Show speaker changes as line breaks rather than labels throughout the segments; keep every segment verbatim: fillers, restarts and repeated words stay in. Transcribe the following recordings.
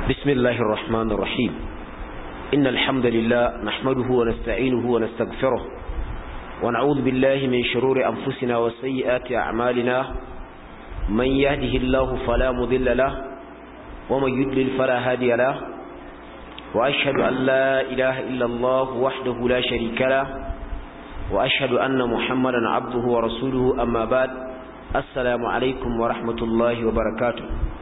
بسم الله الرحمن الرحيم إن الحمد لله نحمده ونستعينه ونستغفره ونعوذ بالله من شرور أنفسنا وسيئات أعمالنا من يهده الله فلا مضل له ومن يضلل فلا هادي له وأشهد أن لا إله إلا الله وحده لا شريك له وأشهد أن محمدا عبده ورسوله أما بعد السلام عليكم ورحمة الله وبركاته.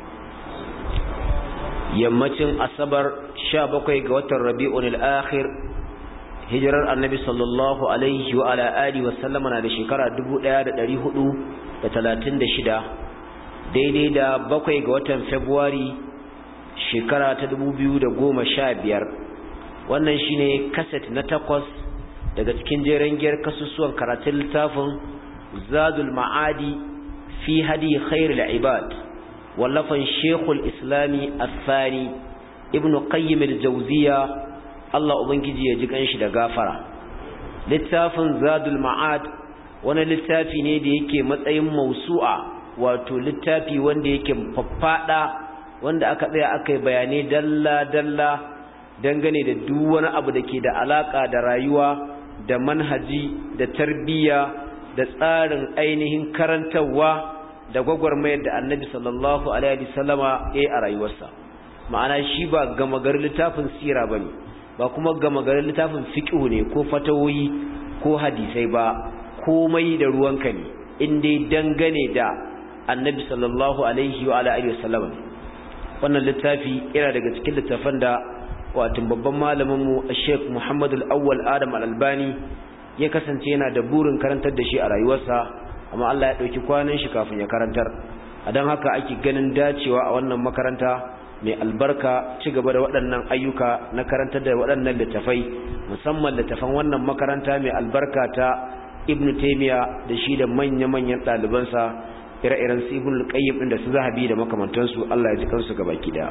yammacin asabar sha bakwai ga watan rabi'un al-akhir hijirar annabi sallallahu alaihi wa ala alihi wa sallama na da shekara dubu ɗaya da ɗari hudu da talatin da shida daidai da bakwai ga watan february shekara ta dubu biyu da goma sha biyar. wannan shine kaset na takwas daga cikin jeren giyar kasusuwan karatun littafin zadul ma'adi fi hadi khairul ibad wallafan shekul islami al-thani ibn qayyim al-jawziya Allah ubangiji ya ji kanshi da gafara. littafin zadul ma'ad wani littafi ne da yake matsayin mausu'a, wato littafi wanda yake faffada wanda aka tsaya aka yi bayanai dalla dalla dangane da duk wani abu da ke da alaka da rayuwa da manhaji da tarbiyya da tsarin ainihin karantarwa da gwagwarmayar da annabi sallallahu alaihi wasallama ya yi a rayuwarsa. ma'ana shi ba gama garin littafin sira bane, ba kuma gama garin littafin fiqh ne ko fatawoyi ko hadisai ba, komai da ruwanka ne in dai dangane da annabi sallallahu alaihi wa alihi wasallama. wannan littafi yana daga cikin littafan da wato babban malamin mu Sheikh Muhammad al-Awwal Adam al-Albani ya kasance yana da burin karantar da shi a rayuwarsa, amma Allah ya dauki kwanan shi kafin ya karantar. a dan haka ake ganin dacewa a wannan makaranta mai albarka ci gaba da waɗannan ayyuka na karantar da waɗannan littafai, musamman littafan wannan makaranta mai albarka ta Ibn Taymiyyah da shi da manya-manyan ɗalibansa ire-iren su Ibn al-Qayyim din da su Zahabi da makamantansu. Allah ya ji kansu gabaki daya.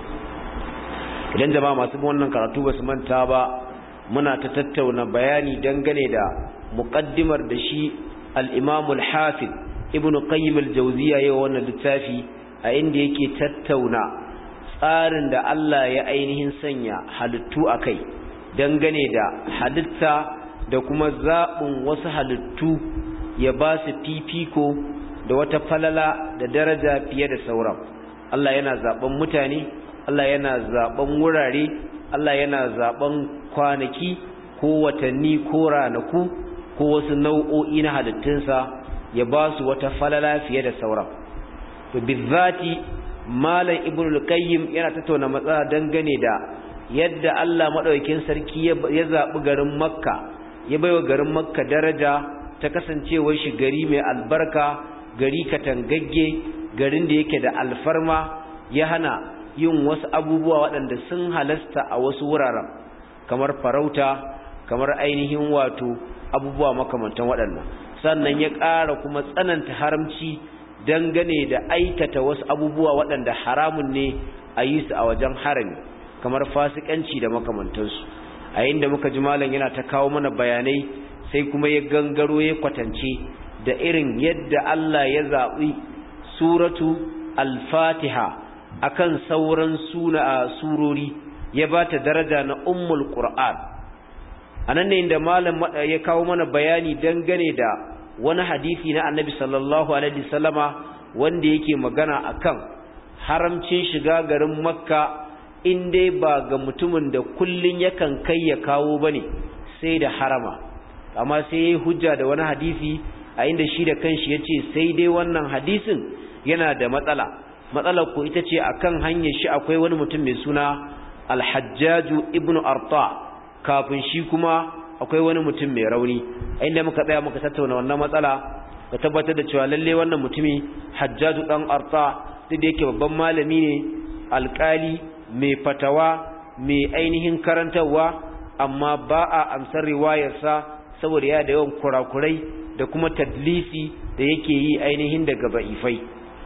idan jama'a masu wannan karatu ba su manta ba, muna ta tattauna bayani dangane da muqaddimar da shi al-Imam al-Hafiz Ibn Qayyim al-Jawziyya yayin wannan littafi, a inda yake tattauna tsarin da Allah ya ainihin sanya halittu akai dangane da halitta da kuma zaɓin wasu halittu ya ba su fifiko da wata falala da daraja fiye da sauran. Allah yana zaɓen mutane, Allah yana zaɓen wurare, Allah yana zaɓen kwanaki ko watanni ko ranaku ko wasu nau'o'i na halittunsa ya ba su wata falala fiye da sauran. to bizati malam Ibn al-Qayyim yana tattauna matsala dangane da yadda Allah madaukakin sarki ya zabi garin Makka, ya baiwa garin Makka daraja ta kasancewar shi gari mai albarka, gari katangagge, garin da yake da alfarma, ya hana yin wasu abubuwa waɗanda sun halasta a wasu wuraren kamar farauta, kamar ainihin wato abubuwa makamantan waɗannan. sannan ya ƙara kuma tsananta haramci dangane da aikata wasu abubuwa waɗanda haramun ne a yi su a wajen harami, kamar fasikanci da makamantansu. a inda muka ji malam yana ta kawo mana bayanai, sai kuma ya gangaro ya kwatance da irin yadda Allah ya zaɓi suratu al-Fatiha akan sauran suna surori, ya ba ta daraja na ummul Qur'an. anan ne inda malam ya kawo mana bayani dangane da wani hadisi na Annabi sallallahu alaihi wasallama wanda yake magana akan haramcin shiga garin Makka in dai ba ga mutumin da kullun yakan kai ya kawo bane sai da harama. amma sai yayi hujja da wani hadisi a inda shi da kanshi yace sai dai wannan hadisin yana da matsala. matsalar ko ita ce akan hanyar shi akwai wani mutum mai suna Al-Hajjaj ibn Arta, kafin shi kuma akwai wani mutum mai rauni. inda muka tsaya muka tattauna wannan matsala, ka tabbatar da cewa lalle wannan mutumi Hajjaj dan Arta duk da yake babban malami ne, alƙali, mai fatawa, mai ainihin karantarwa, amma ba a amsar riwayarsa saboda ya da yawan kurakurai da kuma tadlisi da yake yi ainihin daga ba'ifai.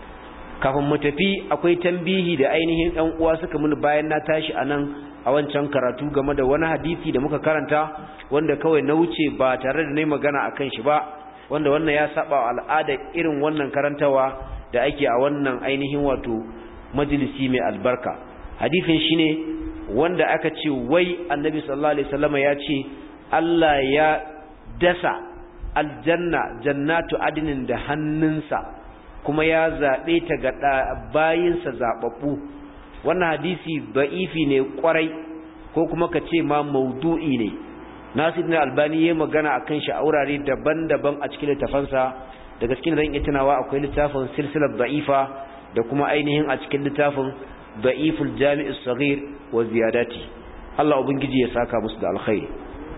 kafin mu tafi akwai tambihi da ainihin ɗan uwa suka mun bayan na tashi anan a wancan karatu game da wani hadisi da muka karanta wanda kawai na wuce ba tare da nayi magana akan shi ba, wanda wannan ya saba al'ada irin wannan karantawa da ake a wannan ainihin wato majalisi mai albarka. hadisin shine wanda aka ce wai annabi sallallahu alaihi wasallam ya ce Allah ya dasa aljanna jannatu adnin da hannunsa kuma ya zabe ta ga bayinsa zababbu. Wannan hadisi da'ifi ne kwarai ko kuma ka ce ma maudu'i ne. Nasiruddin Albani yayin magana akan shi a wurare daban-daban a cikin littafansa. Daga cikin zan iya tunawa akwai littafin silsilar da'ifa da kuma ainihin a cikin littafin da'iful jami' as-saghir wa ziyadati. Allah ubangiji ya saka musu da alkhairi.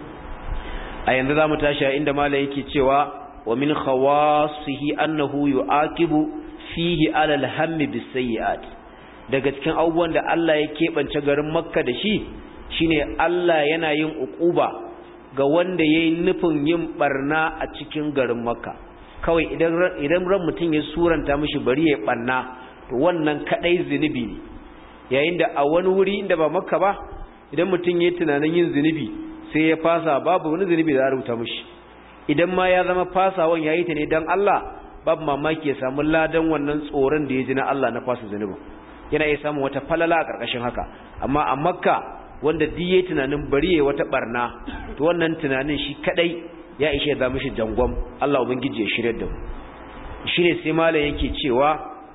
A yanzu zamu tashi inda malai yake cewa wa min khawasihi annahu yu'aqibu fihi 'ala al-hammi bis-sayyi'at. Daga cikin abubuwan da Allah ya keɓance garin Makka da shi shine Allah yana yin uquba ga wanda yayi nufin yin barna a cikin garin Makka. Kawai idan idan ran mutun ya suranta mishi bari ya barna to wannan kadai zinubi ne. Yayin da a wani wuri inda ba Makka ba idan mutun yayi tunanin yin zinubi sai ya fasa babu wani zinubi da ya rubuta mishi. Idan ma ya zama fasawan yayi ta ne dan Allah babu mamaki ya samu ladan wannan tsoron da ya ji na Allah na fasa zinubin. Yana iya samun wata falala a ƙarƙashin haka. Amma a Makka wanda diye tunanin bari yayi wata barna to wannan tunanin shi kadai ya ishe da mishi jangwam. Allah ubangiji ya shirye da mu. Shine sai malam yake cewa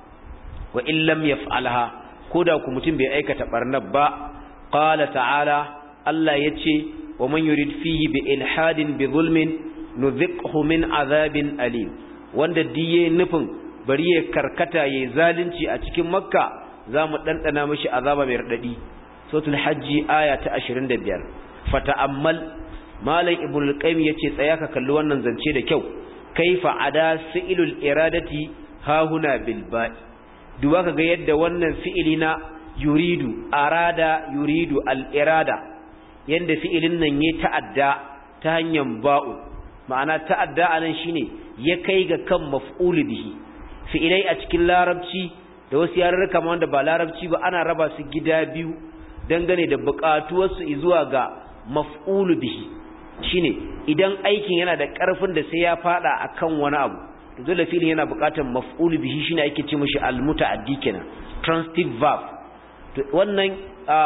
wa illam yaf'alha koda ku mutum bai aikata barnar ba qala ta'ala Allah yace wa man yurid fihi bi ilhadin bi zulmin nudhiqhu min azabin alim. Wanda diye nufin bari ya karkata yayi zalunci a cikin Makka zamu dandana mishi azaba mai radadi. Suratul Hajj aya ta ashirin da biyar. Fata'ammal Malam Ibn al-Qayyim yace tsaya ka kalli wannan zance da kyau. Kaifa ada fi'lul iradati ha huna bil ba'i. Duba kaga yadda wannan fi'ili na yuridu arada yuridu al-irada yanda fi'ilin nan yayi ta'adda ta hanyar ba'u. Ma'ana ta'adda anan shine ya kai ga kan maf'ul bihi. Fi'ilai a cikin larabci da wasu yarurruka ma wanda ba larabci ba ana raba su gida biyu dangane da buƙatuwarsu zuwa ga maf'ul bihi. Shine idan aikin yana da ƙarfin da sai ya fada akan wani abu to dole fi'ilin yana buƙatar maf'ul bihi shine ake ce mishi al-muta'addi kenan, transitive verb. To wannan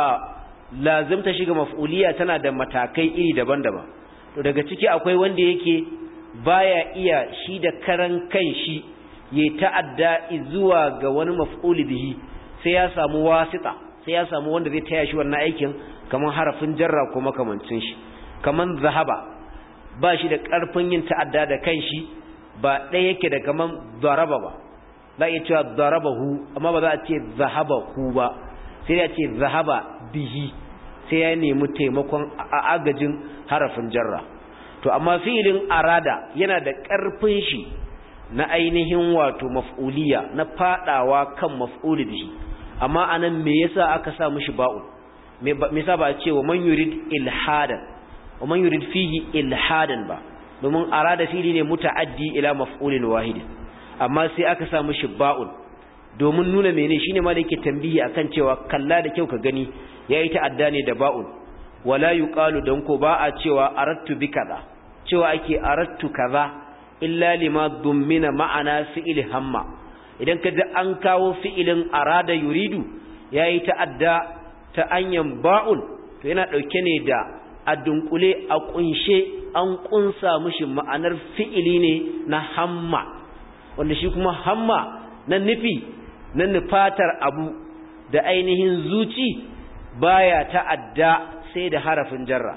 lazimta shiga maf'uliya tana da matakai iri daban-daban. To daga ciki akwai wanda yake baya iya shi da karan kanshi ya ta'adda zuwa ga wani maf'ul bihi sai ya samu wasita, sai ya samu wanda zai taya shi wannan aikin kaman harafin jarra ko makamancin shi. Kaman zahaba ba shi da karfin yin ta'adda da kanshi ba ɗaya yake da kaman daraba ba. Za a iya cewa darabahu amma ba za a ce zahabahu ba, sai ya ce zahaba bihi, sai ya nemi taimakon agajin harafin jarra. To amma fi'ilin arada yana da karfin shi na ainihin wato maf'uliya na fadawa kan maf'ul bihi. Amma anan me yasa aka sa mishi ba'u? Me yasa ba a ce wa man yurid ilhadan wa man yurid fihi ilhadan ba? Domin arada fili ne muta'addi ila maf'ulin wahid. Amma sai aka sa mishi ba'un domin nuna mene shine ma da yake tambihi akan cewa kalla da kyau ka gani yayi ta'adda ne da ba'un. Wala yuqalu dan ko ba a cewa aradtu bi kaza, cewa ake aradtu kaza illa lima dummina ma'ana fi'il hamma. Idan ka ji an kawo fi'ilin arada yuridu yayi ta'adda ta anyan ba'un to yana dauke ne da a dunkule a kunshe an kunsa mishi ma'anar fi'ili ne na hamma, wanda shi kuma hamma na nufi na nufatar abu da ainihin zuci baya ta'adda sai da harafin jarra.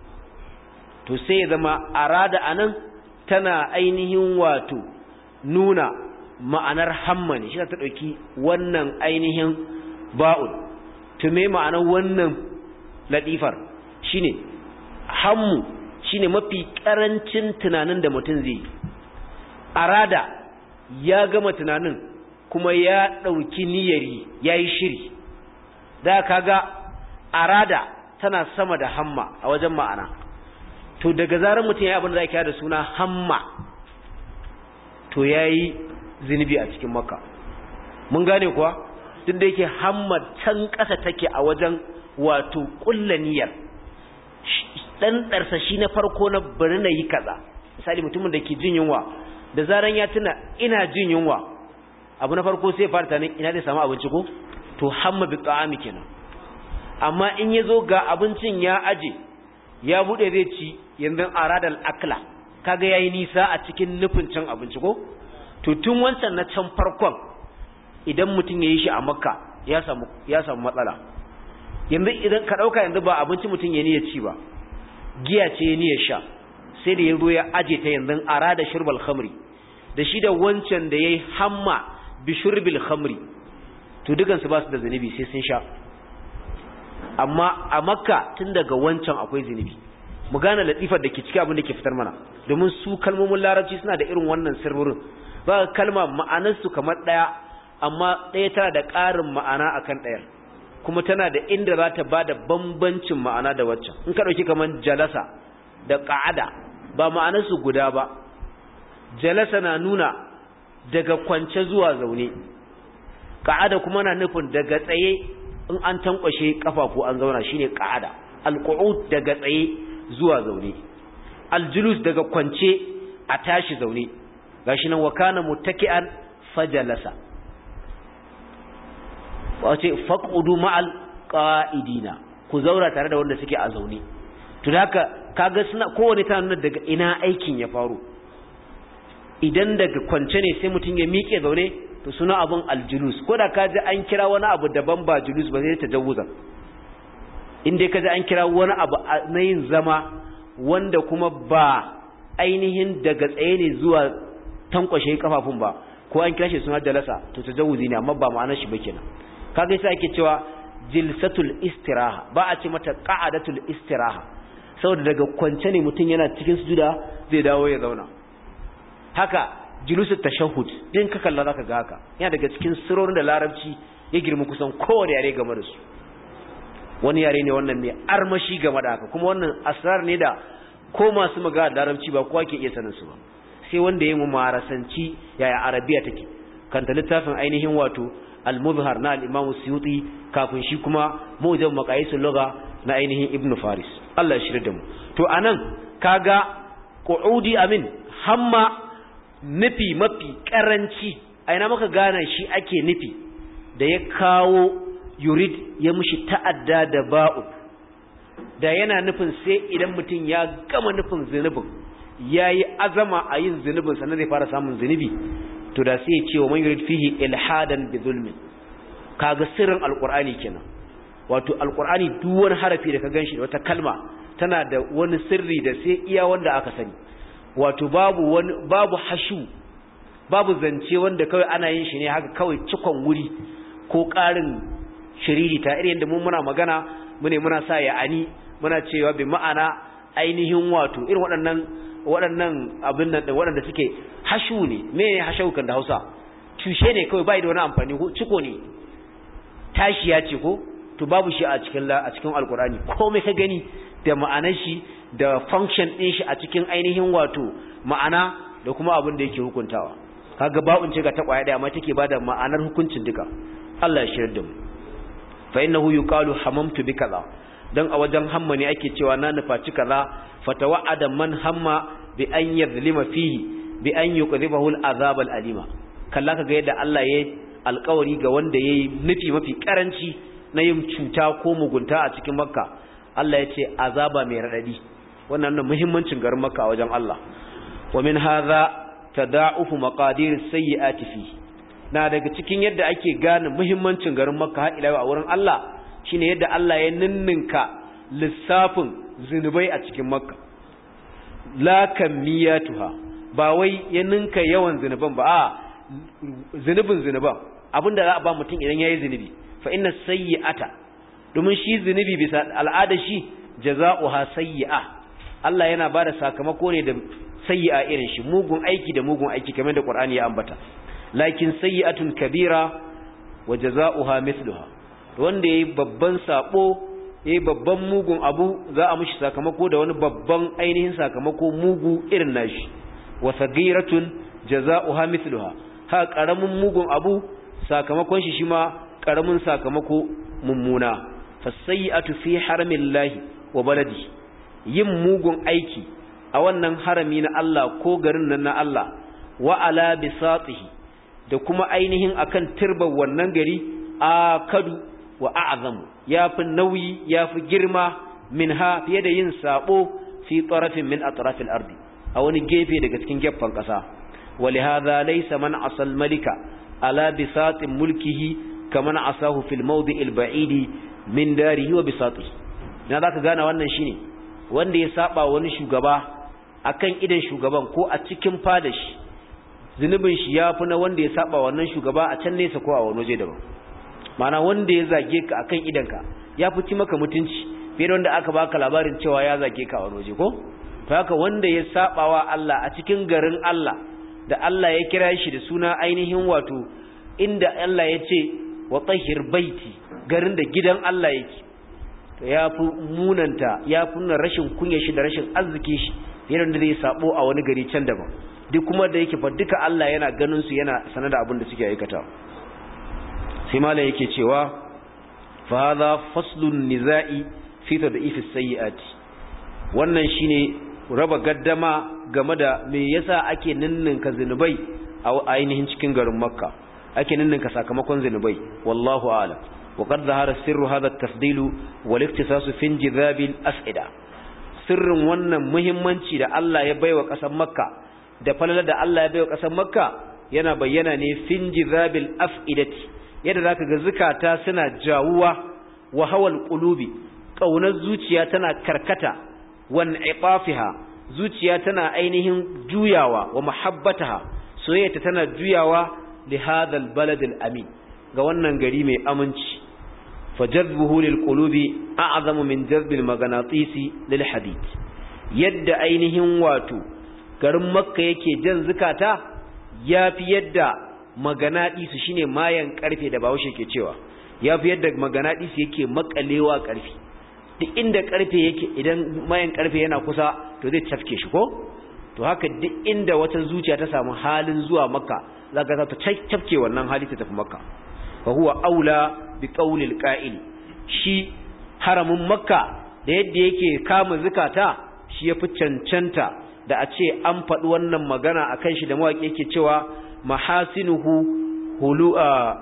To sai ya zama arada anan tana ainihin wato nuna ma'anar hamma ne, shi ta dauki wannan ainihin ba'un. To me ma'anar wannan latifar shine hammu shine mafi karancin tunanin da mutum zai yi. Arada ya gama tunanin kuma ya dauki niyyari yayi shiri. Da kaga arada tana sama da hamma a wajen ma'ana. To daga zarar mutum yayi abin da zai kira da suna hamma to yayi zinubi a cikin Makka. Mun gane kuwa duk da yake hamma can kasa take a wajen wato kullaniyar dan darsa shi na farko na bari na yi kaza. Misali mutumin da ke jin yunwa da zaran ya tuna ina jin yunwa abu na farko sai fara tunanin ina zai samu abinci ko to hamma bi ta'ami kenan. amma in yazo ga abincin ya aje ya bude zai ci yanzu aradal akla kaga yayi nisa a cikin nufin cin abinci ko to tun wancan na can farkon idan mutum yayi shi a Makka ya samu ya samu matsala yanzu idan ka dauka yanzu ba abinci mutum ya niyya ci ba giya ce ya niyya sha sai da yazo ya aje ta yanzu arada shurbal khamri da shi da wancan da yayi hamma bi shurbil khamri to dukan su ba su da zanubi sai sun sha amma a Makka tun daga wancan akwai zanubi mu gane latifar da ke cikin abin da ke fitar mana domin su kalmomin larabci suna da irin wannan sirrin ba kalma ma'anar su kamar daya amma daya tana da ƙarin ma'ana akan dayar kuma tana da inda za ta bada bambancin ma'ana da waccan in ka dauki kaman jalasa da qa'ada ba ma'anar su guda ba jalasa na nuna daga kwance zuwa zaune qa'ada kuma na nufin daga tsaye in an tankwashe kafafu an zauna shine qa'ada alqu'ud daga tsaye zuwa zaune aljulus daga kwance a tashi zaune gashi nan wakana muttaki'an fajalasa wace faqudu ma'al qa'idina ku zaura tare da wanda suke a zaune to haka kaga suna kowane ta nuna daga ina aikin ya faru idan daga kwance ne sai mutun ya miƙe zaune to suna abun aljulus ko da kaje an kira wani abu daban ba julus ba sai ta jawuza inda kaje an kira wani abu na yin zama wanda kuma ba ainihin daga tsaye ne zuwa tankwashe kafafun ba ko an kira shi suna jalasa to tajawuzi ne amma ba ma'anar shi ba kenan kaga sai ake cewa jilsatul istiraha ba a ce mata qa'adatul istiraha saboda daga kwance ne mutum yana cikin sujuda zai dawo ya zauna haka julusut tashahhud din ka kalla zaka ga haka yana daga cikin sirorin da larabci ya girma kusan kowane yare game da su wani yare ne wannan mai armashi game da haka kuma wannan asrar ne da ko masu magana da larabci ba kowa ke iya sanin su ba sai wanda yayi mumarasanci yaya arabiya take kanta littafin ainihin wato al-muzhar na al-imam suyuti kafin shi kuma mujam maqayisul lugha na ainihin ibn faris Allah ya shirye da mu to anan kaga qu'udi amin hamma nufi mafi karanci aina maka gane shi ake nufi da ya kawo yurid ya mushi ta'adda da ba'u da yana nufin sai idan mutum ya gama nufin zunubin yayi azama a yin zunubin sannan zai fara samun zunubi to da sai ya ce wa man yurid fihi ilhadan bi zulmin kaga sirrin alqur'ani kenan wato alqur'ani duk wani harafi da ka ganshi wata kalma tana da wani sirri da sai iya wanda aka sani wato babu wani babu hashu babu zance wanda kawai ana yin shi ne haka kawai cikon wuri ko ƙarin shiriri ta irin da mun muna magana mune muna sa ya ani muna cewa bi ma'ana ainihin wato irin waɗannan waɗannan abin nan waɗanda suke hashu ne me hashu kan da Hausa cushe ne kawai bai da wani amfani ko ciko ne tashi ya ce ko to babu shi a cikin a cikin alkurani komai ka gani da ma'anar shi da function din shi a cikin ainihin wato ma'ana da kuma abin da yake hukuntawa kaga ba'un ce ga ta kwaya da amma take bada ma'anar hukuncin duka Allah ya shirye da mu fa innahu yuqalu hamamtu bi kaza dan a wajen hamma ne ake cewa na nufaci kaza fatawa'ada man hamma bi an yadhlima fihi bi an yuqdhibahu al-azab al-alima kalla kaga yadda Allah yayi alƙawari ga wanda yayi nufi mafi karanci na yin cuta ko mugunta a cikin Makka Allah ya ce azaba mai radadi wannan nan muhimmancin garin Makka a wajen Allah wa min hadha tada'ufu maqadir as-sayyi'ati fi na daga cikin yadda ake gane muhimmancin garin Makka har ila a wurin Allah shine yadda Allah ya ninninka lissafin zinubai a cikin Makka la kamiyatuha ba wai ya ninka yawan zinuban ba a zinubin zinuban abinda za a ba mutum idan yayi zinubi fa inna sayyi'ata domin shi zinubi bisa al'ada shi jaza'uha sayyi'a Allah yana bada sakamako ne da sayyi'a irin shi mugun aiki da mugun aiki kamar da Qur'ani ya ambata lakin sayyi'atun kabira wa jaza'uha mithluha wanda yayi babban sabo yayi babban mugun abu za a mishi sakamako da wani babban ainihin sakamako mugu irin nashi wa sagiratun jaza'uha mithluha ha karamin mugun abu sakamakon shi shi ma karamin sakamako mummuna fasayyi'atu fi haramillahi wa baladi yin mugun aiki a wannan harami na Allah ko garin nan na Allah wa ala bisatihi da kuma ainihin akan turban wannan gari a kadu wa a'zamu yafi nauyi yafi girma minha fiye da yin sabo fi tarafin min atrafil ardi a wani gefe daga cikin gefen kasa ولهذا ليس من عصى الملك على بساط ملكه كمن عصاه في الموضع البعيد من داره وبساطه na zaka gane wannan shine wanda ya saba wani shugaba akan idan shugaban ko a cikin fadashi zunubin shi yafi na wanda ya saba wannan shugaba a can nesa ko a wani waje daban mana wanda ya zage ka akan idanka ya fi maka mutunci fiye da wanda aka baka labarin cewa ya zage ka a wani waje ko to haka wanda ya sabawa Allah a cikin garin Allah da Allah ya kira shi da suna ainihin wato inda Allah ya ce wa tahhir baiti garin da gidan Allah yake to ya fi munanta ya fi nuna rashin kunya shi da rashin arziki shi yana da zai sabo a wani gari can daban duk kuma da yake fa duka Allah yana ganin su yana sanar da abin da suke aikata sai malam yake cewa fa hadha faslun nizai fi tad'if as-sayyi'ati wannan shine raba gaddama game da me yasa ake ninninka zinubai a ainihin cikin garin Makka ake ninninka sakamakon zinubai wallahu a'lam wa qad zahara sirru hadha at-tafdil wal iktisas fi injidhab al-as'ida sirrin wannan muhimmanci da Allah ya baiwa kasar Makka da falala da Allah ya baiwa kasar Makka yana bayyana ne fi injidhab al-af'idati yadda zaka ga zakata suna jawuwa wa hawal qulubi kaunar zuciya tana karkata wan iqafiha zuciya tana ainihin juyawa wa muhabbataha soyayya tana juyawa li hadha albalad alamin ga wannan gari mai aminci fajadbuhu lilqulubi a'zamu min jazbil maganatisi lil hadid yadda ainihin wato garin makka yake jan zakata yafi yadda maganatisu shine mayan karfe da bawo ke cewa yafi yadda maganatisu yake makalewa karfe duk inda karfe yake idan mayan karfe yana kusa to zai tafke shi ko to haka duk inda wata zuciya ta samu halin zuwa makka zaka za ta tafke wannan hali ta tafi makka fa huwa aula bi qawlil qa'il shi haramin makka da yadda yake kama zakata shi yafi cancanta da a ce an faɗi wannan magana akan shi da mawaki yake cewa mahasinuhu hulu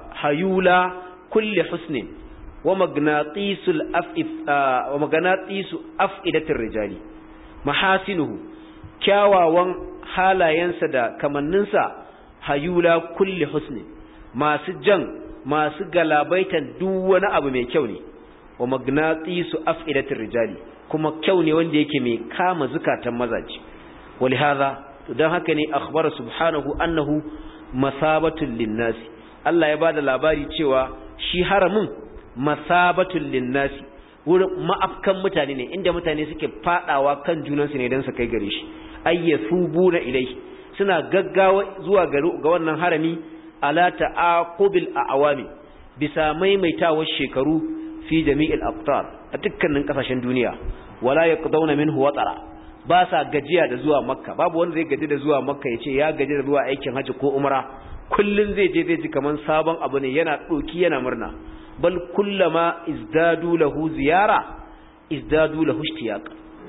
hayula kulli husnin wa magnatisul afif wa magnatisu afidatir rijali mahasinuhu kyawawan halayensa da kamanninsa hayula kulli husnin masu jan masu galabaitan duk wani abu mai kyau ne wa magnatisu afidatir rijali kuma kyau ne wanda yake mai kama zakatan mazaji walihaza dan haka ne akhbara subhanahu annahu masabatul linnasi Allah ya bada labari cewa shi haramin masabatul linnasi wurin ma'afkan mutane ne inda mutane suke fadawa kan junansu ne dan su kai gare shi ayyasubuna ilai suna gaggawa zuwa ga wannan harami ala ta'aqubil a'wami bisa maimaitawar shekaru fi jami'il aqtar a dukkanin kasashen duniya wala yaqdawna minhu watara ba sa gajiya da zuwa makka babu wanda zai gaji da zuwa makka yace ya gaji da zuwa aikin haji ko umra kullun zai je zai ji kaman sabon abu ne yana doki yana murna bal kullama izdadu lahu ziyara izdadu lahu ishtiyaq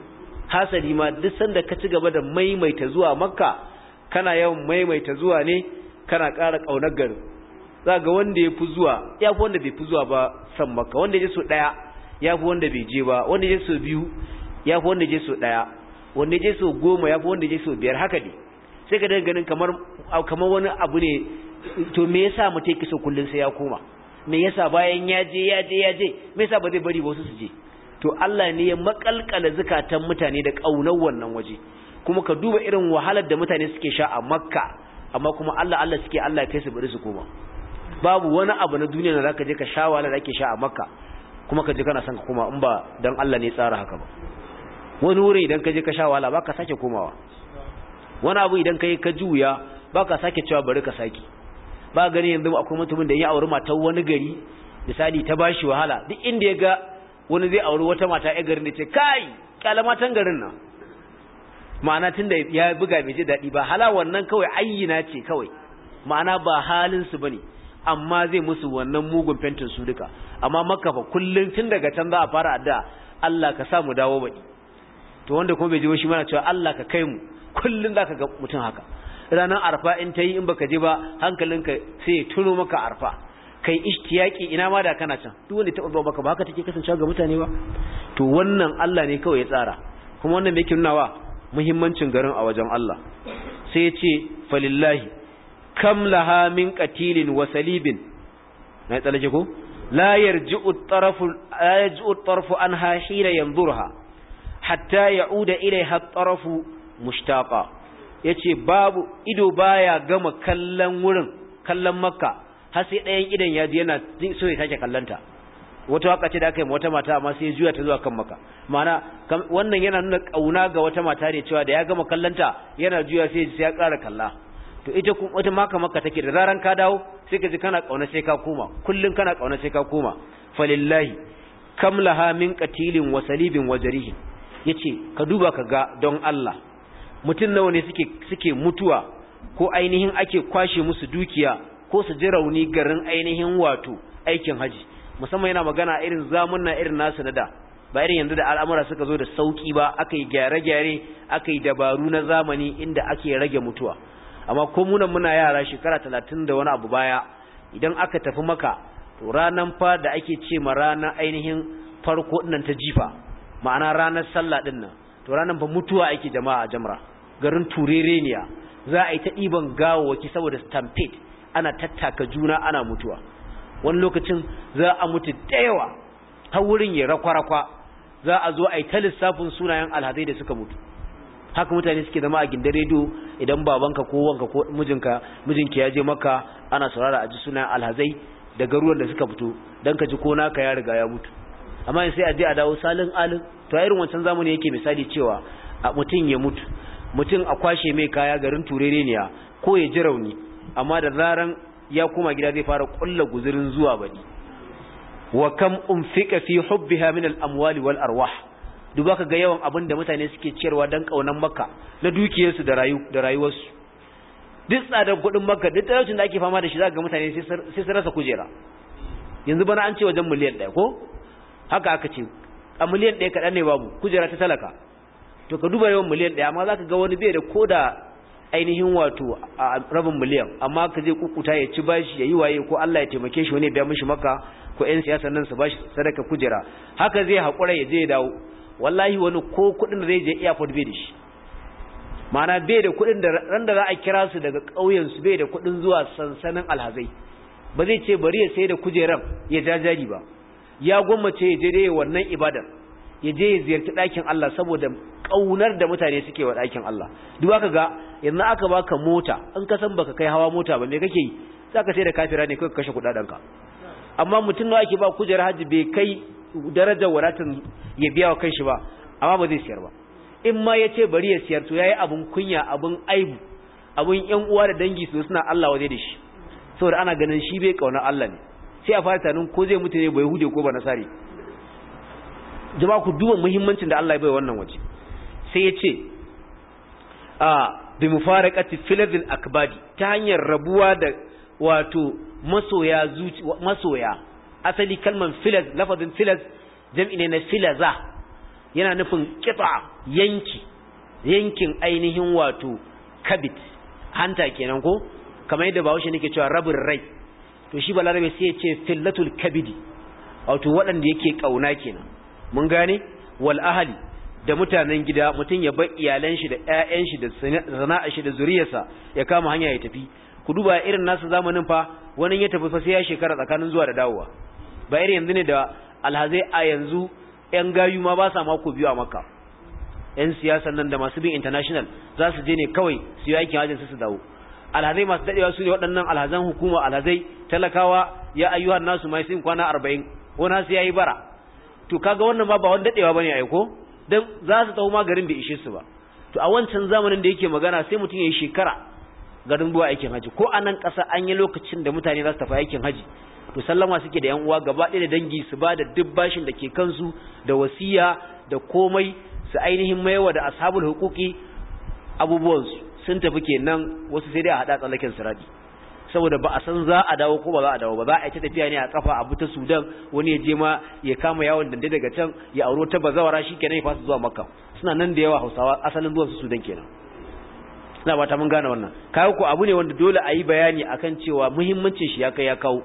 hasali ma duk sanda ka ci gaba da maimaita zuwa makka kana yawan maimaita zuwa ne kana ƙara kaunar garin zaka wanda yafi zuwa yafi wanda bai fi zuwa ba san makka wanda je so daya yafi wanda bai je ba wanda je so biyu yafi wanda je so daya wanda je so goma yafi wanda je so biyar haka ne sai ka daga ganin kamar kamar wani abu ne to me yasa mutai kiso kullun sai ya koma me yasa bayan ya je ya je ya je me yasa ba zai bari ba wasu su je to Allah ne ya makalkala zakatan mutane da kaunar wannan waje kuma ka duba irin wahalar da mutane suke sha a Makka amma kuma Allah Allah suke Allah kai su bari su koma babu wani abu na duniya da zaka je ka sha wahala da ake sha a Makka kuma ka je kana son ka koma in ba dan Allah ne tsara haka ba wani wuri idan ka je ka sha wahala baka sake komawa wani abu idan kai ka juya baka sake cewa bari ka sake ba gani yanzu akwai mutumin da ya auri matar wani gari misali ta bashi wahala duk inda ya ga wani zai auri wata mata a garin da ce kai kalamatan garin nan ma'ana tunda ya buga bai ji dadi ba hala wannan kawai ayyina ce kawai ma'ana ba halin su bane amma zai musu wannan mugun fentin su duka amma makka fa kullun tun daga can za a fara addu'a Allah ka sa mu dawo baki to wanda kuma bai ji ba shi mana cewa Allah ka kai mu kullun zaka ga mutun haka ranar arfa in tayi in baka je ba hankalinka sai ya tuno maka arfa kai ishtiyaki ina ma da kana can duk wanda ta taba baka ba haka take kasancewa ga mutane ba to wannan Allah ne kawai ya tsara kuma wannan yake nunawa muhimmancin garin a wajen Allah sai ya ce falillahi kam laha min qatilin wa salibin na tsalaje ko la yarji'u at-tarafu la yarji'u at-tarafu anha hina yanzurha hatta ya'uda ilayha at-tarafu mushtaqa yace babu ido baya gama kallon wurin kallon makka har sai ɗayan idan ya ji yana so ya sake kallanta wata waka ce da aka yi wata mata amma sai ya juya ta zuwa kan maka ma'ana wannan yana nuna kauna ga wata mata ne cewa da ya gama kallanta yana juya sai ya ƙara kalla to ita kuma wata maka maka take da zaran ka dawo sai ka ji kana kauna sai ka koma kullun kana kauna sai ka koma falillahi kam laha min qatilin wa salibin wa jarihin yace ka duba ka ga don Allah mutun nawa ne suke suke mutuwa ko ainihin ake kwashe musu dukiya ko su ji rauni garin ainihin wato aikin haji musamman yana magana irin zamunna irin nasu na da ba irin yanzu da al'amura suka zo da sauki ba aka yi gyare-gyare aka yi dabaru na zamani inda ake rage mutuwa amma ko munan muna yara shekara talatin da wani abu baya idan aka tafi maka to ranan fa da ake ce ma ranar ainihin farko dinnan ta jifa ma'ana ranar sallah dinnan to ranan fa mutuwa ake jama'a a jamra garin turereniya za a yi ta ɗiban gawawaki saboda stampede ana tattaka juna ana mutuwa wani lokacin za a mutu da yawa har wurin ya rakwa-rakwa za a zo a yi ta lissafin sunayen alhazai da suka mutu haka mutane suke zama a gindin rediyo idan babanka ko wanka ko mijinka mijinki ya je maka ana saurara a ji sunayen alhazai da garuruwan da suka fito dan ka ji ko naka ya riga ya mutu amma sai a je a dawo salin alin to irin wancan zamani yake misali cewa a mutum ya mutu mutum a kwashe mai kaya garin turereniya ko ya ji rauni amma da zaran ya koma gida zai fara kulla guzurin zuwa badi wa kam unfika fi hubbiha min al-amwali wal arwah duba ka ga yawan abin da mutane suke ciyarwa dan kaunan makka na dukiyarsu da rayu da rayuwarsu duk tsadar kudin makka duk talaucin da ake fama da shi zaka ga mutane sai su rasa kujera yanzu bana an ce wajen miliyan ɗaya ko haka aka ce a miliyan ɗaya kaɗan ne babu kujera ta talaka to ka duba yawan miliyan ɗaya amma zaka ga wani bai da koda ainihin wato a rabin miliyan amma ka zai kukuta ya ci bashi ya yi waye ko Allah ya taimake shi wani ya biya mishi maka ko ƴan siyasa nan su bashi sadaka kujera haka zai haƙura ya je ya dawo wallahi wani ko kuɗin da zai je airport bai da shi ma'ana bai da kuɗin da ran da za a kira su daga ƙauyen su bai da kuɗin zuwa sansanin alhazai ba zai ce bari ya sai da kujeran ya jajari ba ya gwammace ya je dai wannan ibadar ya je ya ziyarci ɗakin Allah saboda ƙaunar da mutane suke wa ɗakin Allah duk aka ga yanzu aka baka mota in ka san baka kai hawa mota ba me kake yi zaka sai da kafira ne kai ka kashe kuɗaɗenka amma mutum nawa ake ba kujerar haji bai kai darajar wadatin ya biya wa kanshi ba amma ba zai siyar ba in ma ya ce bari ya siyar to yayi abun kunya abun aibu abun ƴan uwa da dangi su suna Allah waje da shi saboda ana ganin shi bai kauna Allah ne sai a fara tanin ko zai mutu ne bai hude ko ba nasari jama'a ku duba muhimmancin da Allah ya bai wannan waje sai ya ce a bi mufaraqati filadil akbadi ta hanyar rabuwa da wato masoya zuci masoya asali kalman filaz lafazin filaz jam'i ne na filaza yana nufin qita yanki yankin ainihin wato kabit hanta kenan ko kamar yadda Bahaushe nake cewa rabin rai to shi balarabe sai ya ce fillatul kabidi wato waɗanda yake kauna kenan mun gane wal ahli da mutanen gida mutun ya bar iyalan shi da ƴaƴan shi da sana'a shi da zuriyarsa ya kama hanya ya tafi ku duba irin nasu zamanin fa wani ya tafi fa sai ya shekara tsakanin zuwa da dawowa ba irin yanzu ne da alhazai a yanzu ƴan gayu ma ba sa mako biyu a Makka ƴan siyasan nan da masu bin international za su je ne kawai su yi aikin hajjin su su dawo alhazai masu dadewa su ne waɗannan alhazan hukuma alhazai talakawa ya ayyuhan nasu mai sun kwana arba'in wani sai yayi bara to kaga wannan ma ba wani dadewa bane ai ko dan za su tawo ma garin bai ishe su ba to a wancan zamanin da yake magana sai mutum yayi shekara garin zuwa aikin haji ko a nan ƙasa an yi lokacin da mutane za su tafi aikin haji to sallama suke da yan uwa gaba ɗaya da dangi su ba da duk bashin da ke kansu da wasiya da komai su ainihin maiwa da ashabul huquqi abubuwansu sun tafi kenan wasu sai dai a hada tsallaken sirati saboda ba a san za a dawo ko ba za a dawo ba za a yi ta tafiya ne a kafa abu ta Sudan wani ya je ma ya kama yawon dande daga can ya auro ta bazawara shikenan ya fasa zuwa Makka suna nan da yawa Hausawa asalin zuwan su Sudan kenan ina ba ta mun gane wannan kai ko abu ne wanda dole a yi bayani akan cewa muhimmancin shi ya kai ya kawo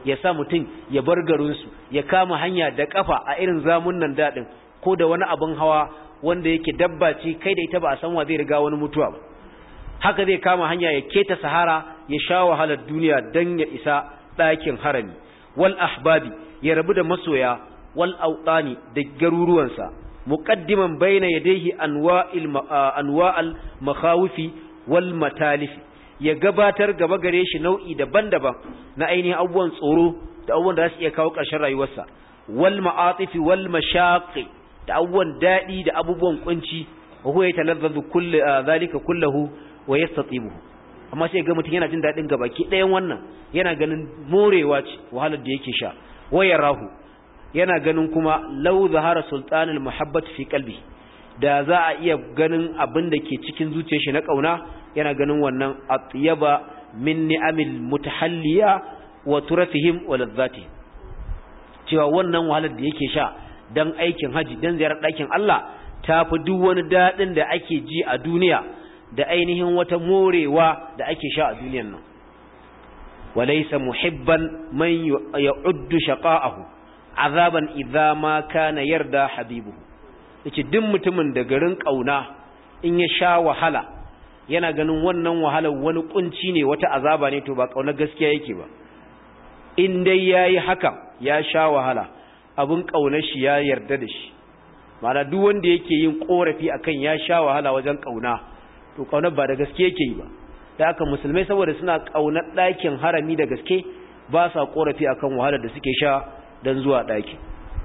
ya sa mutum ya bar garinsu ya kama hanya da kafa a irin zamunan daɗin ko da wani abin hawa wanda yake dabba ce kai da ita ba a san wa zai riga wani mutuwa ba. Haka zai kama hanya ya keta sahara ya sha wahalar duniya don ya isa ɗakin harami. Wal ahbabi ya rabu da masoya, wal autani da garuruwansa, muqaddiman baina yadayhi anwa'il anwa'al makhawifi wal matalifi, ya gabatar gaba gare shi nau'i daban-daban na ainihin abubuwan tsoro da abubuwan da za su iya kawo ƙarshen rayuwarsa, wal ma'atifi wal mashaqi da abubuwan daɗi da abubuwan kunci, wa huwa yatalazzazu kullu zalika kullahu wa yastatibuhu. Amma sai ga mutum yana jin daɗin gabaki ɗayan wannan, yana ganin morewa ce wahalar da yake sha, wa yarahu yana ganin kuma law zahara sultanul muhabbat fi qalbi, da za a iya ganin abin da ke cikin zuciyar shi na kauna, yana ganin wannan atyaba min ni'amil mutahalliya wa turafihim wa ladzatihim, cewa wannan wahalar da yake sha dan aikin haji dan ziyarar ɗakin Allah ta fi duk wani daɗin da ake ji a duniya da ainihin wata morewa da ake sha a duniyar nan. walaysa muhibban man ya'uddu shaqa'ahu azaban idza ma kana yarda habibuhu. yace duk mutumin da garin kauna in ya sha wahala yana ganin wannan wahalar wani kunci ne, wata azaba ne, to ba kauna gaskiya yake ba. in dai yayi haka ya sha wahala, abun kaunar shi ya yarda da shi, ma'ana duk wanda yake yin korafi akan ya sha wahala wajen kauna, to kaunar ba da gaske yake yi ba. da haka musulmai saboda suna kaunar ɗakin harami da gaske ba sa korafi akan wahalar da suke sha dan zuwa ɗakin.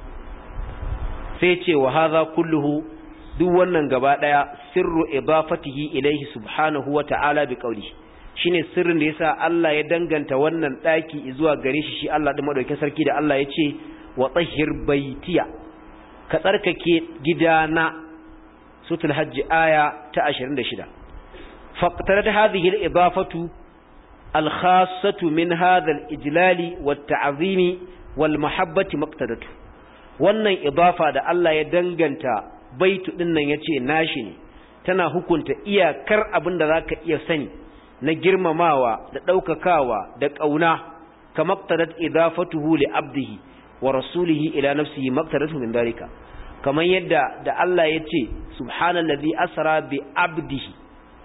sai ce wa hadha kulluhu, duk wannan gaba daya sirru idafatihi ilayhi subhanahu wa ta'ala bi qawli, shine sirrin da yasa Allah ya danganta wannan ɗaki zuwa gare shi shi Allah din madaukakin sarki da Allah ya ce wa tahhir baitiya, ka tsarkake gidana, suratul hajj aya ta ashirin da shida. faqtarat hadhihi al-idafatu al-khassatu min hadha al-ijlali wat-ta'zimi wal-mahabbati maqtadatu. wannan idafa da Allah ya danganta baitu din nan yace nashi ne, tana hukunta iyakar abin da zaka iya sani na girmamawa da daukakawa da kauna, kama maqtadat idafatuhu li abdihi wa rasulihi ila nafsihi maqtadatu min dalika, kaman yadda da Allah yace subhanallazi asra bi abdihi,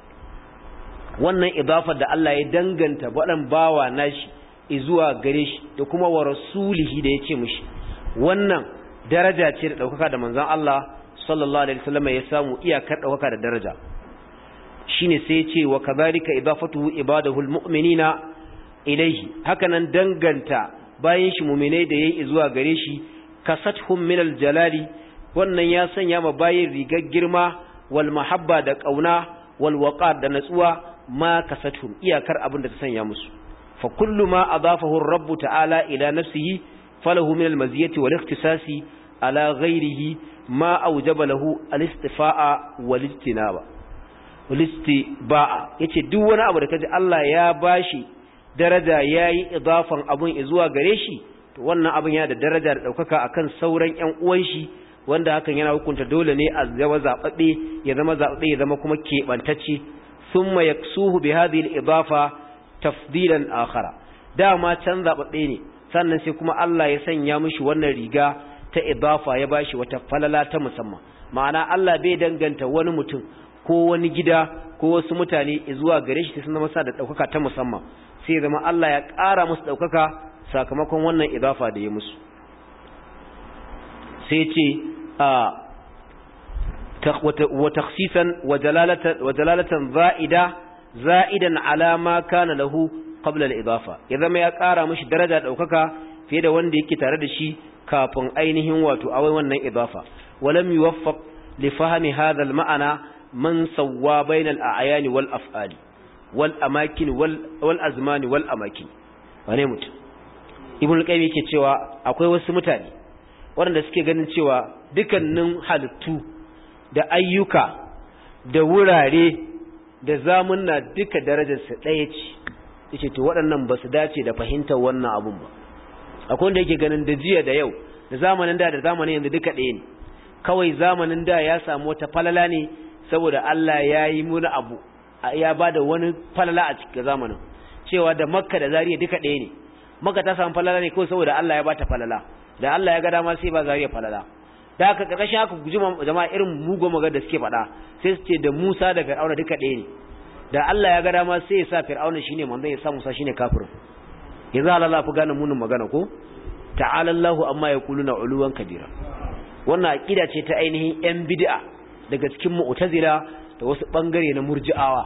wannan idafa da Allah ya danganta wadan bawa nashi zuwa gare shi, da kuma wa rasulihi da yace mishi, wannan daraja ce da daukaka da manzon Allah sallallahu alaihi wasallam ya samu iyakar daukaka da daraja. shine sai yace wa kadhalika idafatuhu ibadahu almu'minina ilayhi, hakanan danganta bayan shi mu'minai da yayi zuwa gare shi, kasathum min aljalali, wannan ya sanya ma bayin rigar girma, wal mahabba da kauna, wal waqar da natsuwa, ma kasathum iyakar abin da ta sanya musu. fa kullu ma adafahu ar-rabb ta'ala ila nafsihi falahu min al-maziyati wal ikhtisasi ala ghayrihi ma awjaba lahu al-istifa'a wal ijtinaba wal istiba'a. yace duk wani abu da kaji Allah ya bashi daraja yayi idafan abun zuwa gare shi, to wannan abun yana da daraja da daukaka akan sauran ƴan uwan shi, wanda hakan yana hukunta dole ne a zama zababbe ya zama zababbe ya zama kuma kebantacce. thumma yaksuhu bi hadhihi al-idafa tafdilan akhara, dama can zababbe ne, sannan sai kuma Allah ya sanya mishi wannan riga ta idafa, ya bashi wata falala ta musamman. ma'ana Allah bai danganta wani mutum ko wani gida ko wasu mutane zuwa gare shi sai sun zama sa da daukaka ta musamman, sai zama Allah ya ƙara musu daukaka sakamakon wannan idafa da ya musu. sai ce a wa takhsisan wa jalalatan wa jalalatan za'ida za'idan ala ma kana lahu qabla al-idafa, ya zama ya ƙara mishi daraja daukaka fiye da wanda yake tare da shi kafin ainihin wato awai wannan idafa. walam yuwaffaq li fahmi hadha al-ma'ana man sawwa bayna al-a'yan wal af'ali wal amakin wal wal azman wal amakin. wane mutum ibn al-qayyim yake cewa akwai wasu mutane waɗanda suke ganin cewa dukannin halittu da ayyuka da wurare da zamunna duka darajarsa ɗaya ce. yace to waɗannan ba su dace da fahimtar wannan abun ba. akwai wanda yake ganin da jiya da yau da zamanin da da zamanin yanzu duka ɗaya ne, kawai zamanin da ya samu wata falala ne saboda Allah ya yi muna abu, ya bada wani falala a cikin zamanin, cewa da Makka da Zariya duka ɗaya ne, maka ta samu falala ne kawai saboda Allah ya bata falala da Allah ya ga dama sai ba zariya falala da haka karkashin haka guji jama'a irin mugo magar da suke faɗa sai su ce da Musa da Fir'auna duka ɗaya ne da Allah ya ga dama sai ya sa Fir'auna shine manzon ya sa Musa shine kafirin yanzu Allah fi gane munin magana ko ta'ala Allahu amma yaquluna uluwan kabira wannan aqida ce ta ainihin yan bid'a daga cikin mu'tazila da wasu bangare na murji'awa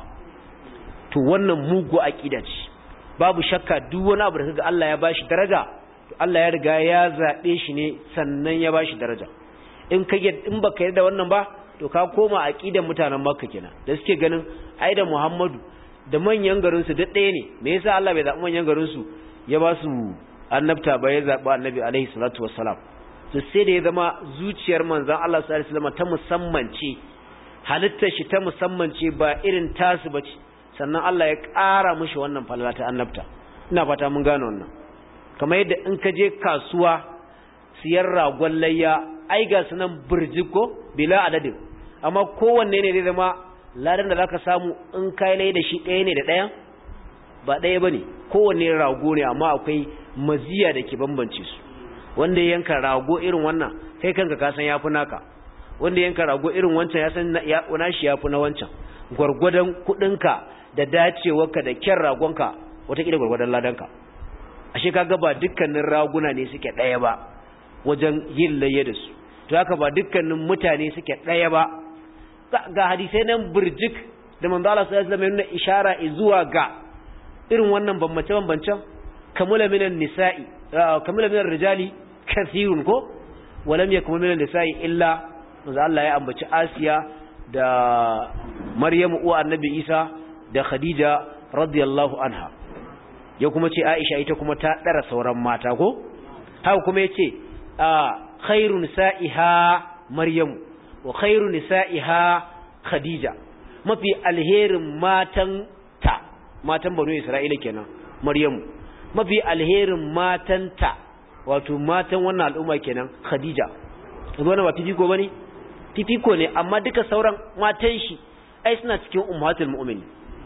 to wannan mugu aqida ce babu shakka duk wani abu da kaga Allah ya bashi daraja to Allah ya riga ya zabe shi ne sannan ya bashi daraja in ka in baka yarda wannan ba to ka koma aqidan mutanen Makka kenan da suke ganin ai da Muhammadu da manyan garin su duk ɗaya ne me yasa Allah bai zabi manyan garin su ya ba su annabta ba ya zabi annabi alaihi salatu wassalam to sai da ya zama zuciyar manzon Allah sallallahu alaihi wasallam ta musamman ce halittar shi ta musamman ce ba irin tasu bace sannan Allah ya ƙara mishi wannan falala ta annabta ina fata mun gane wannan kamar yadda in ka je kasuwa siyar ragon layya ai ga sunan burjiko bila adadin amma kowanne ne zai zama ladan da zaka samu in kai lai da shi ɗaya ne da ɗayan ba ɗaya bane kowanne rago ne amma akwai maziya da ke bambance su wanda yanka rago irin wannan kai kanka ka san yafi naka wanda yanka rago irin wancan ya san na shi yafi na wancan gurgurdan kudinka da dacewarka da kyan ragonka wata kila gurgurdan ladanka ashe kaga ba dukkanin raguna ne suke ɗaya ba wajen yin layya da su to haka ba dukkanin mutane suke ɗaya ba ga hadisai nan burjik da manzo Allah sallallahu alaihi wasallam yana ishara zuwa ga irin wannan bambance bambancen kamula minan nisa'i kamula minan rijali kathirun ko walam yakmul minan nisa'i illa manzo Allah ya ambaci Asiya da Maryamu uwa Annabi Isa da Khadija radiyallahu anha ya kuma ce Aisha ita kuma ta dara sauran mata ko haka kuma yace khairu nisa'iha Maryamu wa khairu nisa'iha Khadija mafi alherin matan ta matan banu Isra'ila kenan Maryamu mafi alherin matan ta wato matan wannan al'umma kenan Khadija wannan ba fifiko bane fifiko ne amma duka sauran matan shi ai suna cikin ummatul mu'minin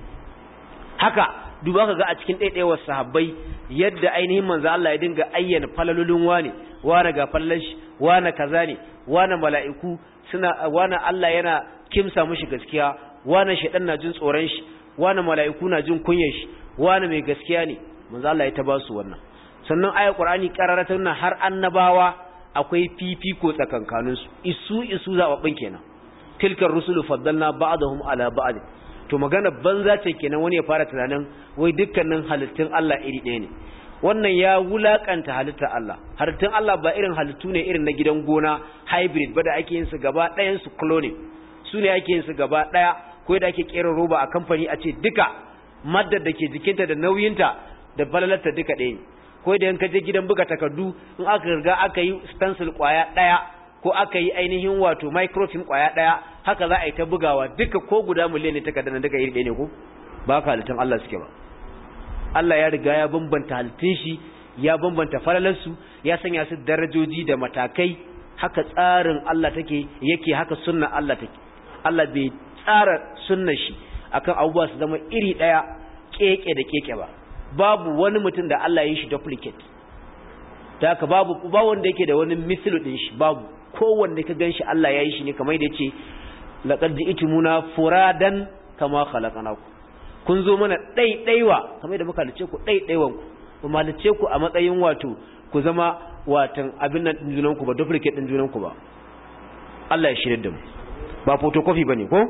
haka duba kaga a cikin daidaiwar sahabbai yadda ainihin manzo Allah ya dinga ayyana falalolin wani wani ga fallan shi wani kaza ne wani mala'iku suna wani Allah yana kimsa mishi gaskiya wani shedan na jin tsoron shi wani mala'iku na jin kunyar shi wani mai gaskiya ne manzo Allah ya taba su wannan sannan ayat Qur'ani qararata nan har annabawa akwai fifiko tsakankanin su isu isu zababbin kenan tilkar rusulu faddalna ba'dahum ala ba'd to magana banza ce kenan wani ya fara tunanin wai dukkanin halittun Allah iri ɗaya ne wannan ya wulakanta halittar Allah halittun Allah ba irin halittu ne irin na gidan gona hybrid ba da ake yin su gaba ɗayan su cloning su ne ake yin su gaba ɗaya ko da ake kera roba a kamfani a ce duka maddar da ke jikinta da nauyinta da balalarta duka ɗaya ne ko da yanka je gidan buga takardu in aka riga aka yi stencil kwaya ɗaya ko aka yi ainihin wato microfilm kwaya ɗaya haka za a yi ta bugawa duka ko guda miliyan ne takardar nan duka iri ɗaya ne ko ba ka halittun Allah suke ba Allah ya riga ya bambanta halittun shi ya bambanta falalarsu ya sanya su darajoji da matakai haka tsarin Allah take yake haka sunnar Allah take Allah bai tsara sunnar shi akan abubuwa su zama iri ɗaya keke da keke ba babu wani mutum da Allah ya yi shi duplicate ta haka babu ba wanda yake da wani mithlu din shi babu kowanne ka ganshi Allah ya yi shi ne kamar yadda yace laqad ji'tumuna furadan kama khalaqnakum kun zo mana daidaiwa kamar yadda muka halice ku daidaiwan ku kuma halice ku a matsayin wato ku zama watan abin nan din junan ku ba duplicate din junan ku ba Allah ya shirye da mu ba photocopy bane ko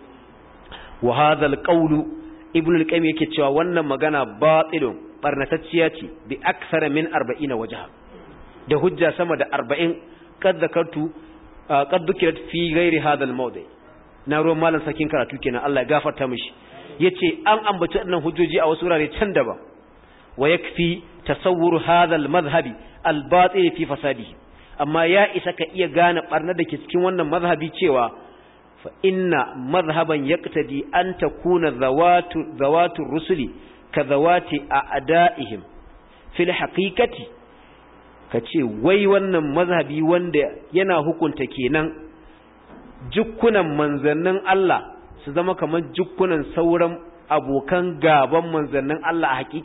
wa hadha alqawlu ibn al-qayyim yake cewa wannan magana batilun barnatacciya ce bi aksara min arba'ina wajha da hujja sama da arba'in kad zakartu kad dukirat fi ghairi hadha al-mawdi na ruwan malan sakin karatu kenan Allah ya gafarta mishi yace an ambaci wannan hujjoji a wasu wurare can daban wa yakfi tasawwur hadha al-madhhabi al-batil fi fasadihi amma ya isa ka iya gane barnar da ke cikin wannan mazhabi cewa fa inna madhhaban yaqtadi an takuna zawatu zawatu rusuli ka zawati a'daihim fil haqiqati kace wai wannan mazhabi wanda yana hukunta kenan jukkunan manzannin Allah su zama kamar jukkunan sauran abokan gaban manzannin Allah a hakika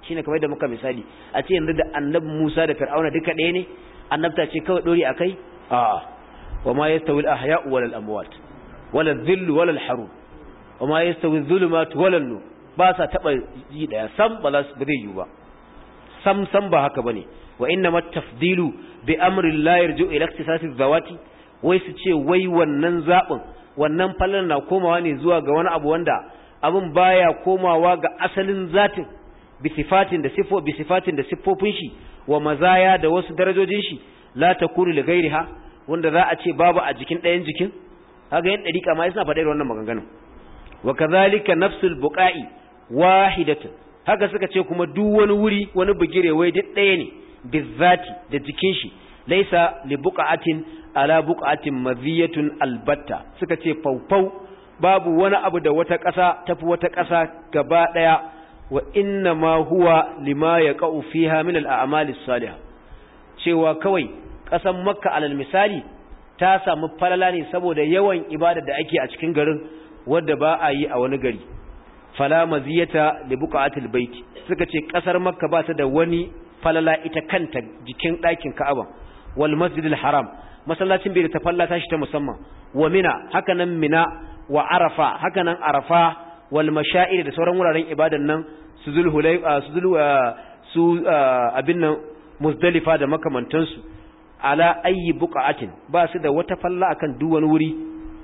shine kamar da muka misali a ce yanzu da annabi Musa da Fir'auna duka ɗaya ne annabta ce kawai dori akai a wa ma yastawi al-ahya'u wal amwat wala adh-dhillu wala al-harur wa ma yastawi adh-dhulumatu wala an-nur ba sa taba yi daya sam ba za su zai yi ba sam sam ba haka bane wa innama at-tafdilu bi amri la yarju ila iktisasi zawati wai su ce wai wannan zabin wannan fallan na komawa ne zuwa ga wani abu wanda abin baya komawa ga asalin zatin bi sifatin da sifo bi sifatin da siffofin shi wa mazaya da wasu darajojin shi la takunu li ghairiha wanda za a ce babu a jikin ɗayan jikin kaga yan dariƙa ma suna faɗa wannan maganganun wa kadhalika nafsul buqa'i wahidatun haka suka ce kuma duk wani wuri wani bugire wai duk ɗaya ne bizati da jikin shi laisa li buqatin ala buqatin madhiyatun albatta suka ce faufau babu wani abu da wata ƙasa tafi wata ƙasa gaba ɗaya wa inna ma huwa lima yaqau fiha min al-a'mal as-salihah cewa kawai ƙasar makka alal misali ta samu falala ne saboda yawan ibada da ake a cikin garin wanda ba a yi a wani gari fala maziyata li buqatil bait suka ce ƙasar makka ba ta da wani falala ita kanta jikin ɗakin ka'aba wal masjidil haram masallacin bai da ta fallata shi ta musamman wa mina haka nan mina wa arafa haka nan arafa wal mashaa'ir da sauran wuraren ibadan nan su zulhulay su zul su abin nan muzdalifa da makamantansu ala ayi buqatin ba su da wata falla akan duk wani wuri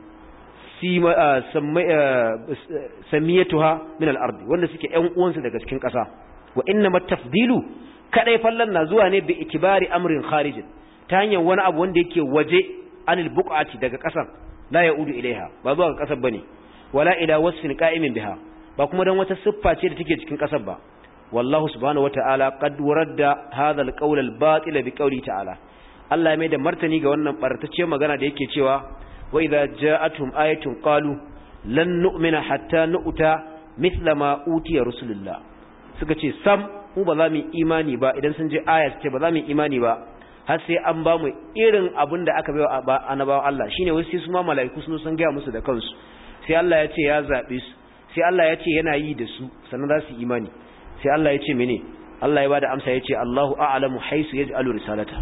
samiyatuha min al-ard wanda suke ƴan uwansu daga cikin ƙasa wa inna tafdilu kadai fallan na zuwa ne bi itibari amrin kharijin ta hanyar wani abu wanda yake waje anil buqati daga ƙasar la yaudu ilaiha ba zuwa ga ƙasar bane wala ila wasfin qa'imin biha ba kuma dan wata siffa ce da take cikin ƙasar ba wallahu subhanahu wataala qad waradda hadha al-qawl al-batil bi qawli ta'ala Allah ya mai da martani ga wannan bartacce magana da yake cewa wa idza ja'atuhum ayatun qalu lan nu'mina hatta nu'ta mithla ma utiya rasulullah suka ce sam mu ba za mu imani ba idan sun je aya ce ba za mu imani ba har sai an ba mu irin abin da aka baiwa annabawa Allah shine wai sai su ma mala'iku sun san ga musu da kansu sai Allah ya ce ya zabe su sai Allah ya ce yana yi da su sannan za su imani sai Allah ya ce mene Allah ya bada amsa ya ce Allahu a'lamu haisu yaj'alu risalata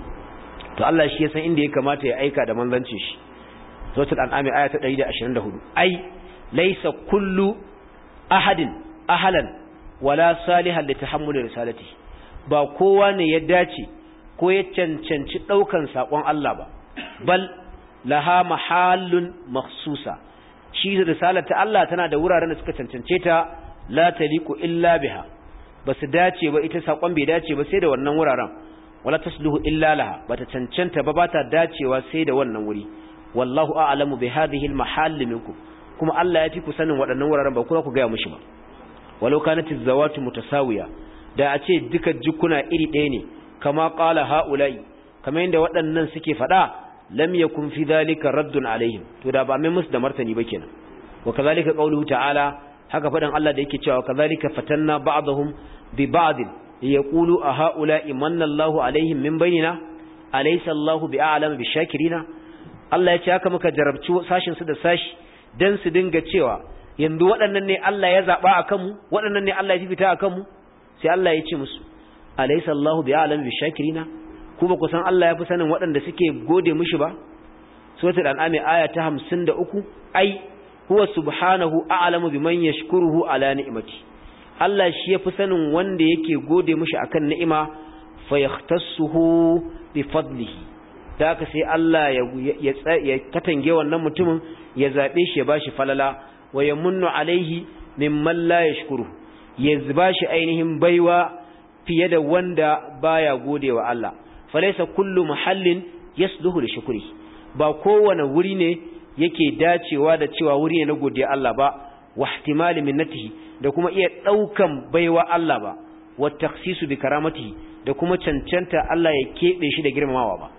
to Allah shi ya san inda ya kamata ya aika da manzancin shi suratul an'am aya ta ɗari da ashirin da hudu ai laysa kullu ahadin ahlan wala salihan li tahammul risalati ba kowa ne ya dace ko ya cancanci daukan sakon Allah ba bal laha mahallun makhsusa shi risalata Allah tana da wuraren da suka cancance ta la taliqu illa biha basu dace ba ita sakon bai dace ba sai da wannan wuraren wala tasluhu illa laha bata cancanta ba bata dacewa sai da wannan wuri wallahu a'lamu bi hadhihi al-mahall minkum kuma Allah ya fi ku sanin waɗannan wuraren ba kuma ku ga mushi ba walau kanatiz zawatu mutasawiya da a ce duka jukuna iri ɗaya ne kama qala haula'i kamar yadda waɗannan suke faɗa lam yakun fi dhalika raddun alaihim to da ba mai musu da martani ba kenan wa kadhalika qawluhu ta'ala haka faɗan Allah da yake cewa kadhalika fatanna ba'dahum bi ba'd yaqulu a haula'i manna Allahu alaihim min bainina alaysa Allahu bi'a'lamu bishakirina Allah ya ce haka muka jarabci sashin su da sashi dan su dinga cewa yanzu waɗannan ne Allah ya zaba akan mu waɗannan ne Allah ya fifita akan mu sai Allah ya ce musu alaysa Allahu bi'a'lamu bishakirina kuma ku san Allah ya fi sanin waɗanda suke gode mishi ba suratul an'am aya ta hamsin da uku ai huwa subhanahu a'lamu biman yashkuruhu ala ni'mati Allah shi ya fi sanin wanda yake gode mishi akan ni'ima fa yahtassuhu bi fadlihi da haka sai Allah ya ya katange wannan mutumin ya zabe shi ya bashi falala wa yamunnu alaihi mimman la yashkuru ya bashi ainihin baiwa fiye da wanda baya godewa Allah falaysa kullu mahallin yasluhu li shukri ba kowane wuri ne yake dacewa da cewa wuri ne na godiya Allah ba wa ihtimali minnatihi da kuma iya daukan baiwa Allah ba wa takhsisu bi karamatihi da kuma cancanta Allah ya kebe shi da girmamawa ba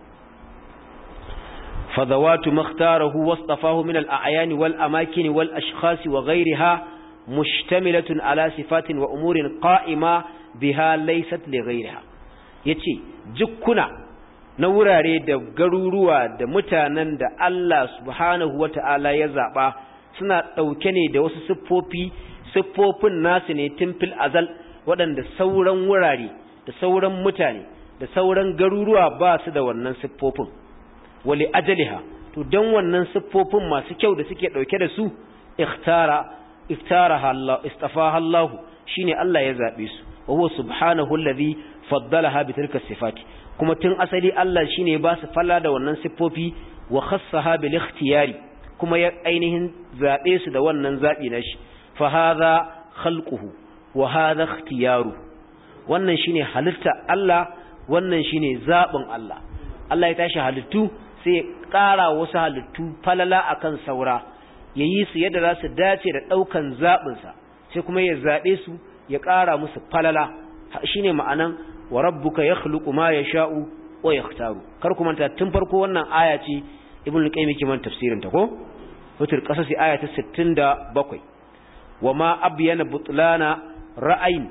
fadawatu makhtarahu wastafahu min al-a'yan wal amakin wal ashkhas wa ghayriha mushtamilatun ala sifatin wa umurin qa'ima biha laysat li ghayriha yace jukkuna na wurare da garuruwa da mutanen da Allah subhanahu wata'ala ya zaba suna dauke ne da wasu siffofi siffofin nasu ne tun fil azal waɗanda sauran wurare da sauran mutane da sauran garuruwa ba su da wannan siffofin wali ajaliha to dan wannan siffofin masu kyau da suke dauke da su ikhtara iftaraha Allah istafaha Allah shine Allah ya zabe su wa huwa subhanahu alladhi faddalaha bi tilka sifati kuma tun asali Allah shine ba su falla da wannan siffofi wa khassaha bil ikhtiyari kuma ya ainihin zabe su da wannan zabi nashi fa hadha khalquhu wa hadha ikhtiyaru wannan shine halitta Allah wannan shine zabin Allah Allah ya tashi halittu sai ya ƙara wasu halittu falala akan saura yayi su yadda za su dace da daukan zabin sa sai kuma ya zabe su ya ƙara musu falala shine ma'anan wa rabbuka yakhluqu ma yasha'u wa yakhtaru kar ku manta tun farko wannan aya ce ibnu qayyim yake man tafsirin ta ko wutar qasasi aya ta sittin da bakwai wama abyana butlana ra'ayin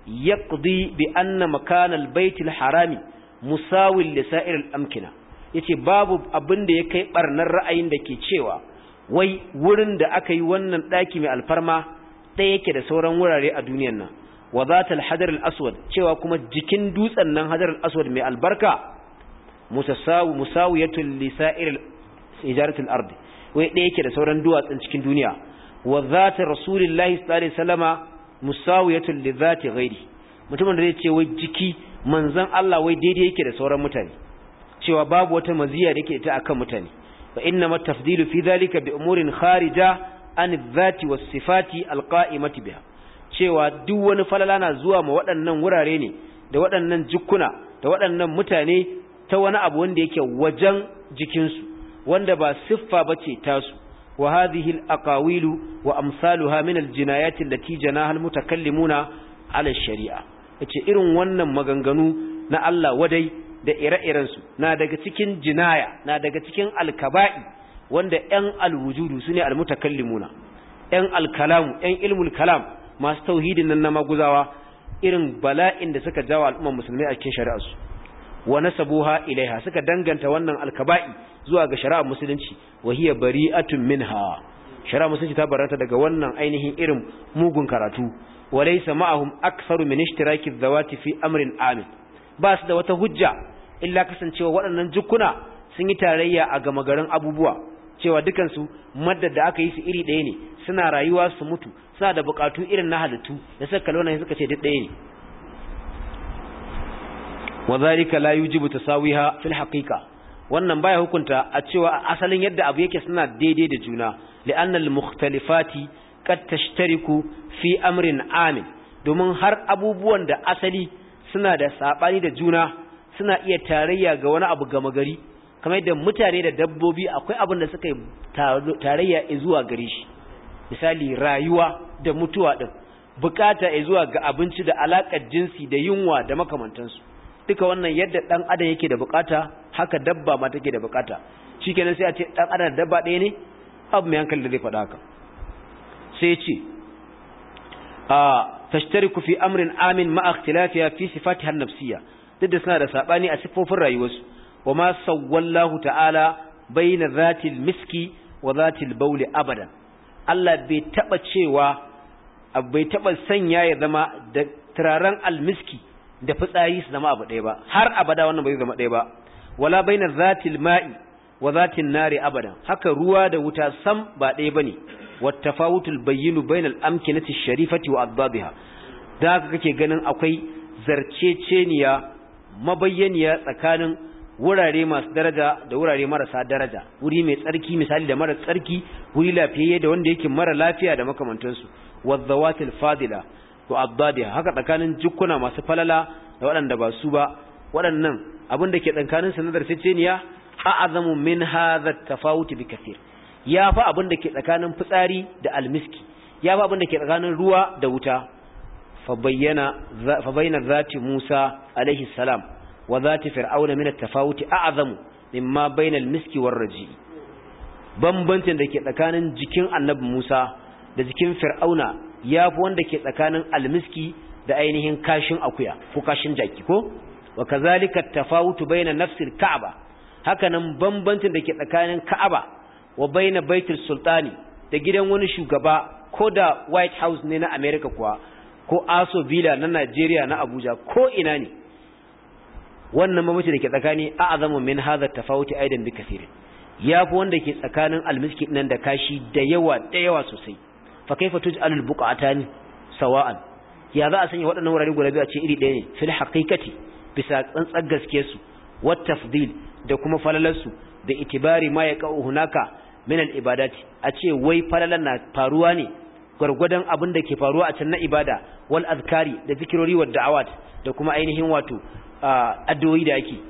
yaqdi bi anna makana albayt alharami musawil li sa'ir al-amkina yace babu abin da ya kai barnar ra'ayin da ke cewa wai wurin da aka yi wannan daki mai alfarma ɗaya yake da sauran wurare a duniyar nan wa zatal hajar al-aswad cewa kuma jikin dutsen nan hajar al-aswad mai albarka mutasawi musawiyatul li sa'ir ijarat al-ard wai ɗaya yake da sauran duwatsun cikin duniya wa zatar rasulillahi sallallahu alaihi wasallama musawiyatul li zati ghairi mutumin da zai ce wai jiki manzon Allah wai daidai yake da sauran mutane cewa babu wata maziya da yake ta akan mutane fa inna ma tafdilu fi dhalika bi umurin kharija an adh-dhati was-sifati al-qa'imati biha cewa duk wani falala na zuwa ma waɗannan wurare ne da waɗannan jikkuna da waɗannan mutane ta wani abu wanda yake wajen jikinsu wanda ba siffa bace tasu wa hadhihi al-aqawilu wa amsaluha min al-jinayat allati janaha al-mutakallimuna ala ash-shari'a yace irin wannan maganganu na Allah wadai da ire-iren su na daga cikin jinaya na daga cikin al-kaba'i wanda ƴan al-wujudu sune al-mutakallimuna ƴan al-kalam ƴan ilmul kalam masu tauhidin nan na maguzawa irin bala'in da suka jawo al'ummar musulmai a cikin shari'arsu wa nasabuha ilaiha suka danganta wannan alkaba'i zuwa ga shari'ar musulunci wa hiya bari'atun minha shari'ar musulunci ta barata daga wannan ainihin irin mugun karatu wa laysa ma'ahum aktharu min ishtiraki adh-dhawati fi amrin amin ba su da wata hujja illa kasancewa waɗannan jukkuna sun yi tarayya a gama garin abubuwa cewa dukansu madda da aka yi su iri ɗaya ne suna rayuwa su mutu suna da bukatu irin na halittu da suka kallo nan suka ce duk ɗaya ne wadhalika la yujibu tasawiha fil haqiqa wannan baya hukunta a cewa asalin yadda abu yake suna daidai da juna li'anna al mukhtalifati qad tashtariku fi amrin amin domin har abubuwan da asali suna da sabani da juna suna iya tarayya ga wani abu gama gari kamar yadda mutane da dabbobi akwai abin da suka yi tarayya zuwa gare shi misali rayuwa da mutuwa din bukata zuwa ga abinci da alakar jinsi da yunwa da makamantansu duka wannan yadda dan adam yake da bukata haka dabba ma take da bukata shikenan sai a ce dan adam da dabba ɗaya ne abu mai hankali da zai faɗa haka sai ya ce a tashtariku fi amrin amin ma ikhtilafiha fi sifatiha an-nafsiyya duk da suna da sabani a sifofin rayuwarsu wama sawwallahu ta'ala baina zatil miski wa zatil bauli abadan Allah bai taba cewa bai taba sanya ya zama da turaren almiski da fitsari su zama abu ɗaya ba har abada wannan bai zama ɗaya ba wala baina zatil ma'i wa zatin nari abadan haka ruwa da wuta sam ba ɗaya bane wat tafawutul bayyinu bainal amkinati sharifati wa adbabiha da haka kake ganin akwai zarceceniya mabayyaniya tsakanin wurare masu daraja da wurare marasa daraja wuri mai tsarki misali da mara tsarki wuri lafiyayye da wanda yake mara lafiya da makamantansu wadhawatil fadila wa abdadiha haka tsakanin jukkuna masu falala da waɗanda ba su ba waɗannan abin da ke tsakanin su na darfeceniya a'azamu min hadha at-tafawut bi kathir yafi abin da ke tsakanin fitsari da almiski yafi abin da ke tsakanin ruwa da wuta fa bayyana fa bayna zati Musa alaihi salam wa zati fir'auna min at-tafawut a'azamu mimma bayna al-miski war-raji bambancin da ke tsakanin jikin annabi Musa da jikin fir'auna yafi wanda ke tsakanin almiski da ainihin kashin akuya ko kashin jaki ko wa kazalika at-tafawut bayna nafsil ka'ba hakanan bambancin da ke tsakanin ka'aba wa bayna baitul sultani da gidan wani shugaba ko da white house ne na America kuwa ko Aso Villa na Najeriya na Abuja ko ina ne wannan mamaci da ke tsakani a'azamu min hadha tafawuti aidan bi kaseerin yafi wanda ke tsakanin almiski nan da kashi da yawa da yawa sosai fa kaifa tuj'alul buqatani sawa'an ya za a sanya waɗannan wurare guda biyu a ce iri ɗaya ne fil haqiqati bisa tsantsar gaske su wat tafdil da kuma falalar su da itibari ma yaqau hunaka min al ibadati a ce wai falalan na faruwa ne gurgudan abin da ke faruwa a can na ibada wal azkari da zikirori wa da'awat da kuma ainihin wato addu'o'i da yake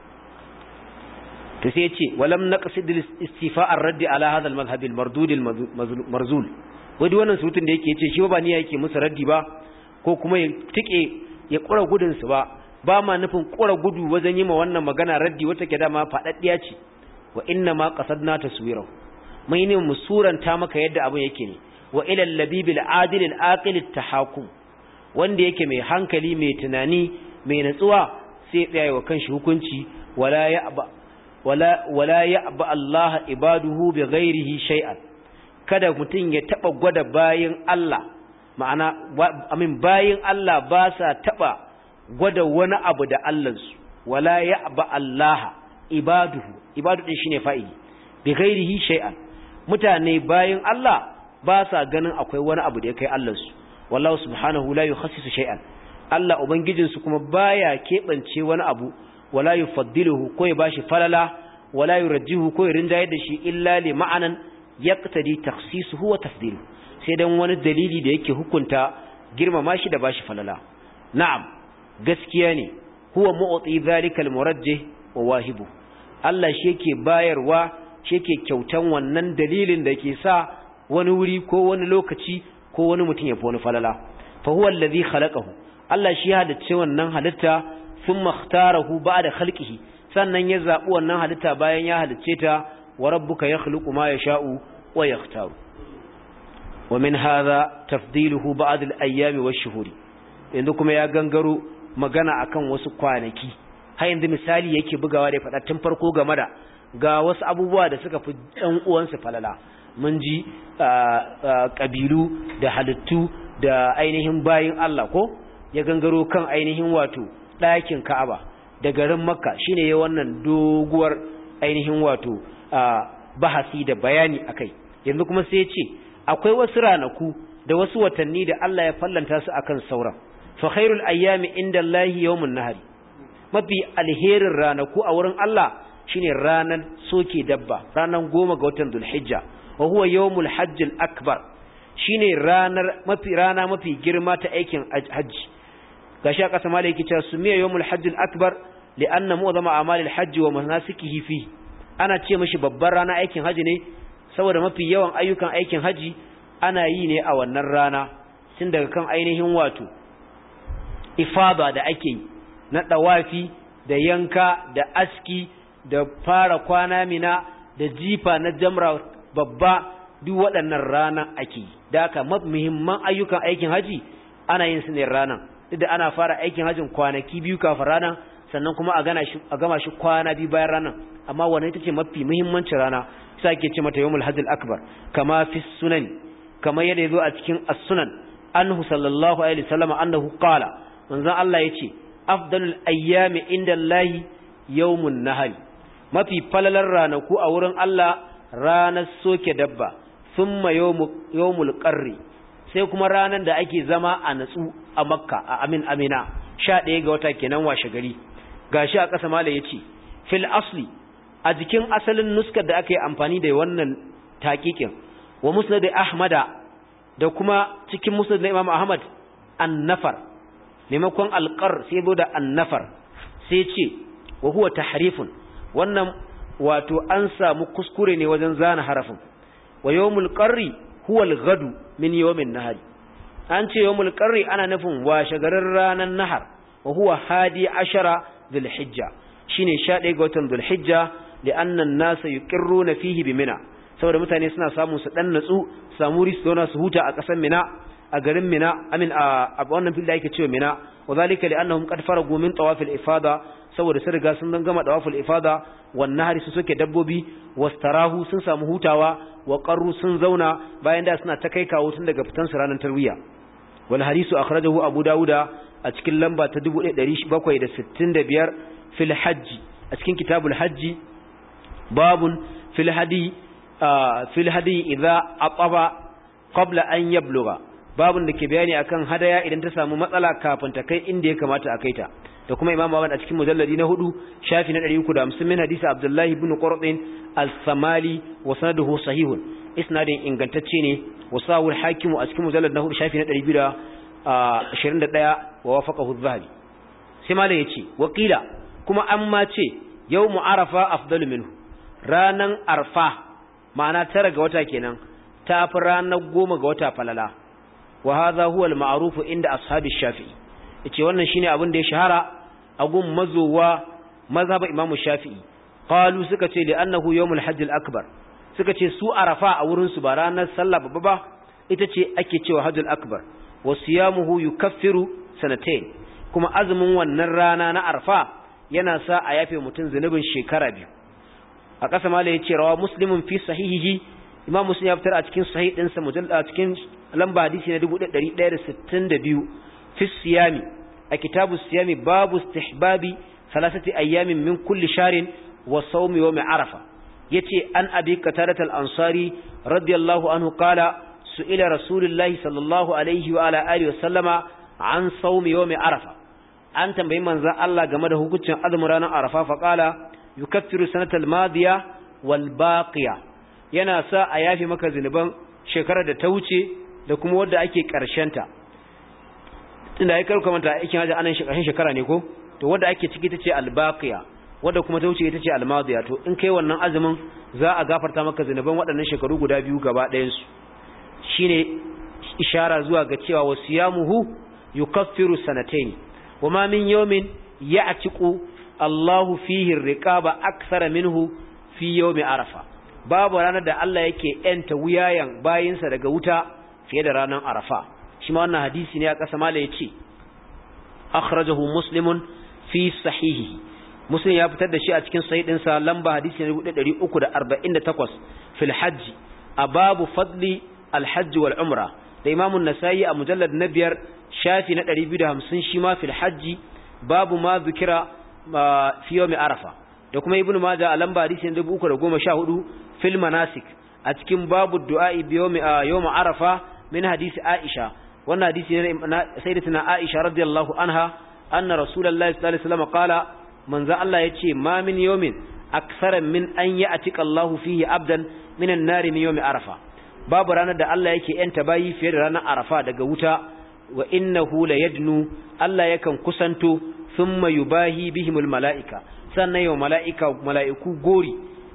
to sai yace walam naqsid al-istifa' ar-radd ala hadha al-madhhab al-mardud al-marzul wai wannan surutun da yake yace shi ba niyya yake musu raddi ba ko kuma ya tike ya kura gudun su ba ba ma nufin kura gudu wajen yi ma wannan magana raddi wata ke dama fadaddiya ce wa inna ma qasadna taswirahu mai ne mu suranta maka yadda abin yake ne wa ila al-labib al-adil al-aqil at-tahakum wanda yake mai hankali mai tunani mai natsuwa sai tsaya wa kanshi hukunci wala ya'ba wala wala ya'ba Allah ibaduhu bighairihi shay'an kada mutun ya taba gwada bayin Allah ma'ana amin bayin Allah ba sa taba gwada wani abu da Allah su wala ya'ba Allah ibaduhu ibadu din shine fa'ili bighairihi shay'an mutane bayin Allah ba sa ganin akwai wani abu da ya kai Allah su wallahu subhanahu la yukhassisu shay'an Allah ubangijinsu kuma baya kebance wani abu wala yufaddiluhu ko ya bashi falala wala yurjihu ko ya rinjaye da shi illa li ma'anan yaqtadi takhsisuhu wa tafdiluhu sai dan wani dalili da yake hukunta girmama shi da bashi falala na'am gaskiya ne huwa mu'ti dhalika al-murajjih wa wahibu Allah shi yake bayarwa shi yake kyautan wannan dalilin da ke sa wani wuri ko wani lokaci ko wani mutum ya fi wani falala fa huwa alladhi khalaqahu Allah shi ya halicce wannan halitta thumma ikhtarahu ba'da khalqihi sannan ya zabi wannan halitta bayan ya halicce ta wa rabbuka yakhluqu ma yasha'u wa yakhtaru wa min hadha tafdiluhu ba'd al-ayyam wash-shuhur yanzu kuma ya gangaro magana akan wasu kwanaki har yanzu misali yake bugawa da fada tun farko game da ga wasu abubuwa da suka fi ɗan uwansu falala mun ji kabilu da halittu da ainihin bayin Allah ko ya gangaro kan ainihin wato ɗakin Ka'aba da garin Makka shine yayin wannan doguwar ainihin wato bahasi da bayani akai yanzu kuma sai ya ce akwai wasu ranaku da wasu watanni da Allah ya fallanta su akan sauran fa khairul ayyami indallahi yawmun nahari mafi alherin ranaku a wurin Allah shine ranar soke dabba ranar goma ga watan Dhulhijja wa huwa yawmul hajjil akbar shine ranar mafi rana mafi girma ta aikin hajji gashi aka sama yake cewa sumiya yawmul hajjil akbar li'anna mu'zama a'malil hajji wa manasikihi fi ana ce mishi babbar rana aikin haji ne saboda mafi yawan ayyukan aikin haji ana yi ne a wannan rana tun daga kan ainihin wato ifada da ake yi na dawafi da yanka da aski da fara kwana mina da jifa na jamra babba duk waɗannan rana ake da haka muhimman ayyukan aikin haji ana yin su ne ranan duk da ana fara aikin hajin kwanaki biyu kafin ranan sannan kuma a gana shi a gama shi kwana biyu bayan ranan amma wannan ita ce mafi muhimmancin rana sai ake ce mata yawmul hajjil akbar kama fi sunan kama yadda yazo a cikin as-sunan anhu sallallahu alaihi wasallam annahu qala manzon Allah yace afdalul ayyami indallahi yawmun nahari mafi falalar ranaku a wurin Allah ranar soke dabba thumma yawmul qarri sai kuma ranar da ake zama a natsu a makka a amin amina sha ɗaya ga wata kenan washe gari gashi a ƙasa mala yace fil asli a jikin asalin nuskar da aka yi amfani da wannan taqiqin wa musnad ahmada da kuma cikin musnad imam ahmad an-nafar maimakon alqar sai boda an-nafar sai ce wa huwa tahrifun wannan wato an samu kuskure ne wajen zana harafin wa yawmul qarri huwa al-ghadu min yawmin nahar an ce yawmul qarri ana nufin washe garin ranan nahar wa huwa hadi ashara dhul hijja shine sha ɗaya ga watan dhul hijja li'anna an-nasa yuqirruna fihi bi mina saboda mutane suna samu su dan natsu samu ris zauna su huta a ƙasar mina a garin mina amin a wannan fili da yake cewa mina wa zalika li'annahum qad faragu min tawaf al-ifada saboda sun riga sun gama tawaful ifada wan nahari su soke dabbobi wastarahu sun samu hutawa wa qarru sun zauna bayan da suna ta kai kawo tun daga fitan su ranar tarwiya wal hadisu akhrajahu abu dauda a cikin lamba ta dubu ɗaya da ɗari bakwai da sittin da biyar fil hajji a cikin kitabul hajji babun fil hadi fil hadi idza aqaba qabla an yablugha babun da ke bayani akan hadaya idan ta samu matsala kafin ta kai inda ya kamata a kaita da kuma Imam Ahmad a cikin mujalladi na hudu shafi na ɗari uku da hamsin min hadisi Abdullah ibn Qurdin al-Samali wa sanaduhu sahihun isnadin ingantacce ne wa sahul hakim a cikin mujallad na hudu shafi na ɗari biyu da ashirin da ɗaya wa wafaqahu adh-Dhahabi sai malai yace waqila kuma an ma ce yawmu arafa afdalu minhu ranan arfa ma'ana tara ga wata kenan tafi ranar goma ga wata falala wa hadha huwa al-ma'ruf inda ashabi shafi'i yace wannan shine abin da ya shahara a gun mazowa mazhab Imam Shafi'i qalu suka ce li annahu yawmul hajj al-akbar suka ce su arafa a wurin su ba ranar sallah babba ba ita ce ake cewa hajjul akbar wa siyamuhu yukaffiru sanatayn kuma azumin wannan rana na arfa yana sa a yafe mutun zunubin shekara biyu a kasa mala yace rawa muslimun fi sahihihi Imam Muslim ya fitar a cikin sahih din sa mujallad cikin lamba hadisi na dubu ɗari ɗaya da sittin da biyu في الصيام كتاب الصيام باب استحباب ثلاثة أيام من كل شهر وصوم يوم عرفة يتي أن أبي قتادة الأنصاري رضي الله عنه قال سئل رسول الله صلى الله عليه وعلى آله وسلم عن صوم يوم عرفة أنت بمن ذا الله جمده كتن أدمران عرفة فقال يكفر سنة الماضية والباقية يناسى أيافي مكة زنبان شكرة توتي لكم ودى أكي كرشنتا tunda ai karu kamanta aikin haji anan shekaran shekara ne ko to wanda ake ciki tace albaqiya wanda kuma ta wuce ita ce almadiya to in kai wannan azumin za a gafarta maka zinuban waɗannan shekaru guda biyu gaba ɗayan su shine ishara zuwa ga cewa wasiyamuhu yukaffiru sanatayn wama min yawmin ya'tiqu Allahu fihi ar-riqaba akthara minhu fi yawmi arafa babu ranar da Allah yake yanta wuyayan bayinsa daga wuta fiye da ranar arafa shi ma wannan hadisi ne a ƙasa mala yace akhrajahu muslimun fi sahihi muslim ya fitar da shi a cikin sahih dinsa lamba hadisi ne ɗari uku da arba'in da takwas fil hajj a babu fadli al hajj wal umra da Imam an-Nasa'i a mujallad na biyar shafi na ɗari biyu da hamsin shi ma fil hajj babu ma zikira fi yawmi arafa da kuma Ibn Majah a lamba hadisi ne uku da goma sha hudu fil manasik a cikin babu du'a bi yawmi yawm arafa min hadisi Aisha wannan hadisi ne sayyidatina Aisha radiyallahu anha anna rasulullahi sallallahu alaihi wasallam qala manzo Allah yace ma min yawmin akthara min an ya'tika Allahu fihi abdan min an-nar min yawmi arafa babu ranar da Allah yake yanta bayi fiye da ranar arafa daga wuta wa innahu la yadnu Allah yakan kusanto thumma yubahi bihimul malaika sannan yau malaika malaiku gori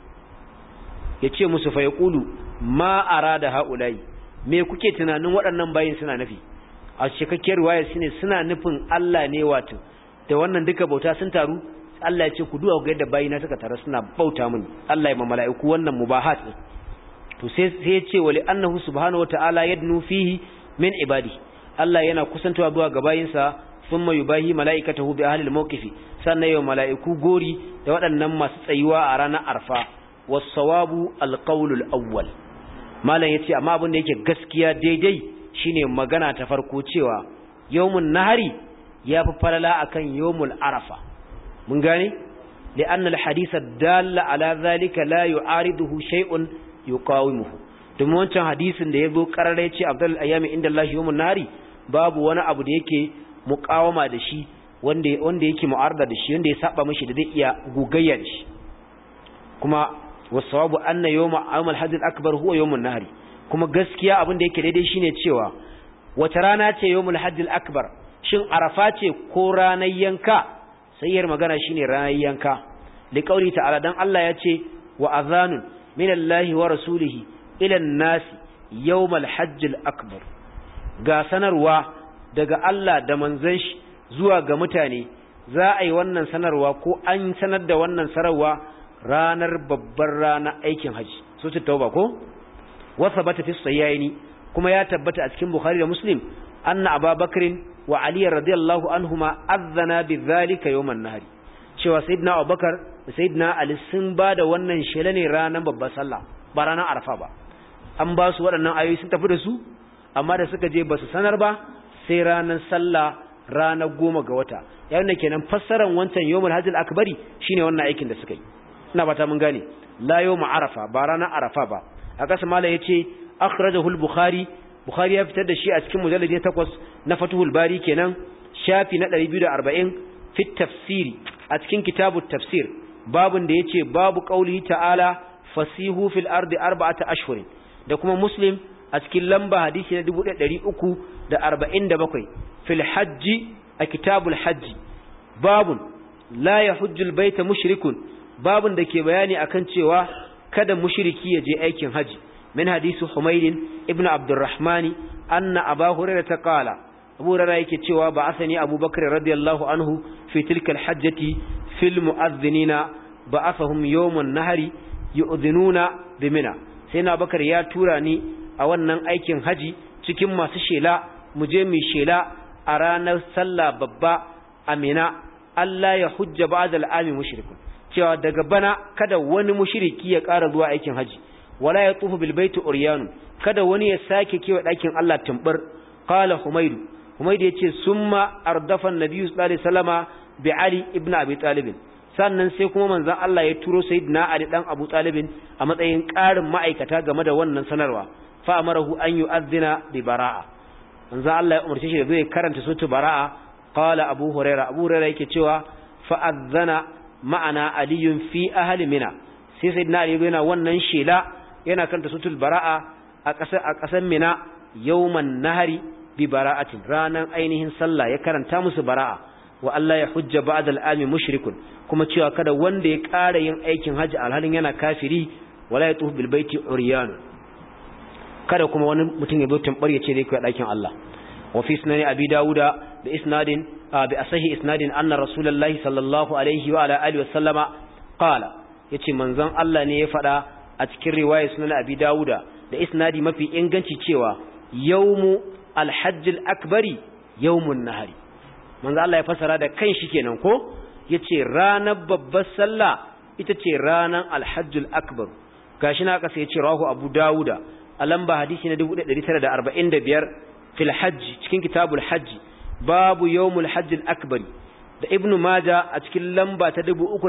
yace musu fa yaqulu ma arada haulai me kuke tunanin waɗannan bayin suna nufi a cikakkiyar riwaya shine suna nufin Allah ne wato da wannan duka bauta sun taru Allah ya ce ku duwa ga yadda bayina suka taru suna bauta mini Allah ya ma mala'iku wannan mubahat to sai sai ya ce wali annahu subhanahu wata'ala yadnu fihi min ibadi Allah yana kusantawa zuwa ga bayinsa thumma yubahi mala'ikatahu bi ahli al-mawqifi sannan yau mala'iku gori da waɗannan masu tsayuwa a ranar arfa was-sawabu al-qawlul awwal malam yace amma abin da yake gaskiya daidai shine magana ta farko cewa yawmun nahari yafi falala akan yawmul arafa mun gane li'anna al-hadith ad-dalla ala zalika la yu'ariduhu shay'un yuqawimuhu domin wancan hadisin da yazo karare yace afdal ayyami inda Allah yawmun nahari babu wani abu da yake muqawama da shi wanda wanda yake mu'arada da shi wanda ya saba mishi da zai iya gugayya da shi kuma wasawabu anna yawma amal hajj al-akbar huwa yawmun nahri kuma gaskiya abin da yake daidai shine cewa wata rana ce yawmul hajj al-akbar shin arafa ce ko ranar yanka sayyar magana shine ranar yanka liqauli ta'ala dan Allah ya ce wa azanun minallahi wa rasulihi ila an-nasi yawmal hajj al-akbar ga sanarwa daga Allah da manzon shi zuwa ga mutane za a yi wannan sanarwa ko an sanar da wannan sanarwa ranar babbar rana aikin haji so ta tauba ko wasabata fi sahihaini kuma ya tabbata a cikin Bukhari da Muslim anna Abubakar wa Ali radiyallahu anhuma azana bidhalika yawman nahri cewa sayyidina Abubakar da sayyidina Ali sun bada wannan shela ne ranar babbar sallah ba ranar Arafa ba an ba su waɗannan ayoyi sun tafi da su amma da suka je ba su sanar ba sai ranar sallah ranar goma ga wata yayin da kenan fassaran wancan yawmul hajjil akbari shine wannan aikin da suka yi ina fata mun gane la yawm arafa ba ranar arafa ba a kasa mala yace akhrajahu al-bukhari bukhari ya fitar da shi a cikin mujallad takwas na fatuhul bari kenan shafi na ɗari biyu da arba'in fi tafsiri a cikin kitabut tafsir babun da yace babu qaulihi ta'ala fasihu fil ardi arba'ata ashhurin da kuma muslim a cikin lamba hadisi na dubu ɗari uku da arba'in da bakwai fil hajji a kitabul hajji babun la yahujjul baita mushrikun babun da ke bayani akan cewa kada mushriki ya je aikin haji min hadisi humayd ibn abdurrahman anna abu hurairah qala abu hurairah yake cewa ba asani abubakar radiyallahu anhu fi tilka alhajjati fil mu'adhdhinina ba'athahum yawm an-nahri yu'dhinuna bimina sai na bakar ya tura ni a wannan aikin haji cikin masu shela mu je mu shela a ranar sallah babba amina Allah ya hujja ba'da al'ami mushrikun cewa daga bana kada wani mushriki ya ƙara zuwa aikin haji wala ya tufu bil baiti uryanu kada wani ya sake kewa dakin Allah tumbur qala humayd humayd yace summa ardafa an-nabiy sallallahu alaihi wasallama bi ali ibn abi talib sannan sai kuma manzon Allah ya turo sayyidina ali dan abu talib a matsayin ƙarin ma'aikata game da wannan sanarwa fa amarahu an yu'adhdhina bi bara'a manzon Allah ya umarce shi da zai karanta suratul bara'a qala abu huraira abu huraira yake cewa fa adhana ma'ana aliyun fi ahli mina sai sayyidina ali yana wannan shela yana karanta suratul bara'a a ƙasar a ƙasar mina yawman nahari bi bara'atin ranan ainihin sallah ya karanta musu bara'a wa Allah ya hujja ba'da al'ami mushrikun kuma cewa kada wanda ya ƙara yin aikin haji alhalin yana kafiri wala yatufu bil baiti uryan kada kuma wani mutum ya bautan bar ya ce zai kai dakin Allah wa fi sunan abi dauda bi isnadin bi asahi isnadin anna rasulullahi sallallahu alaihi wa ala alihi wa sallama qala yace manzon Allah ne ya faɗa a cikin riwayar sunan abi dauda da isnadi mafi inganci cewa yawmu al-hajj al-akbari yawmun nahari manzo Allah ya fasara da kanshi kenan ko yace ranar babbar sallah ita ce ranar al-hajj al-akbar gashi na kasa yace rawahu abu dauda a lamba hadisi na dubu ɗari tara da arba'in da biyar fil hajj cikin kitabul hajj babu yawmul hajj al-akbar da ibnu majah a cikin lamba ta dubu uku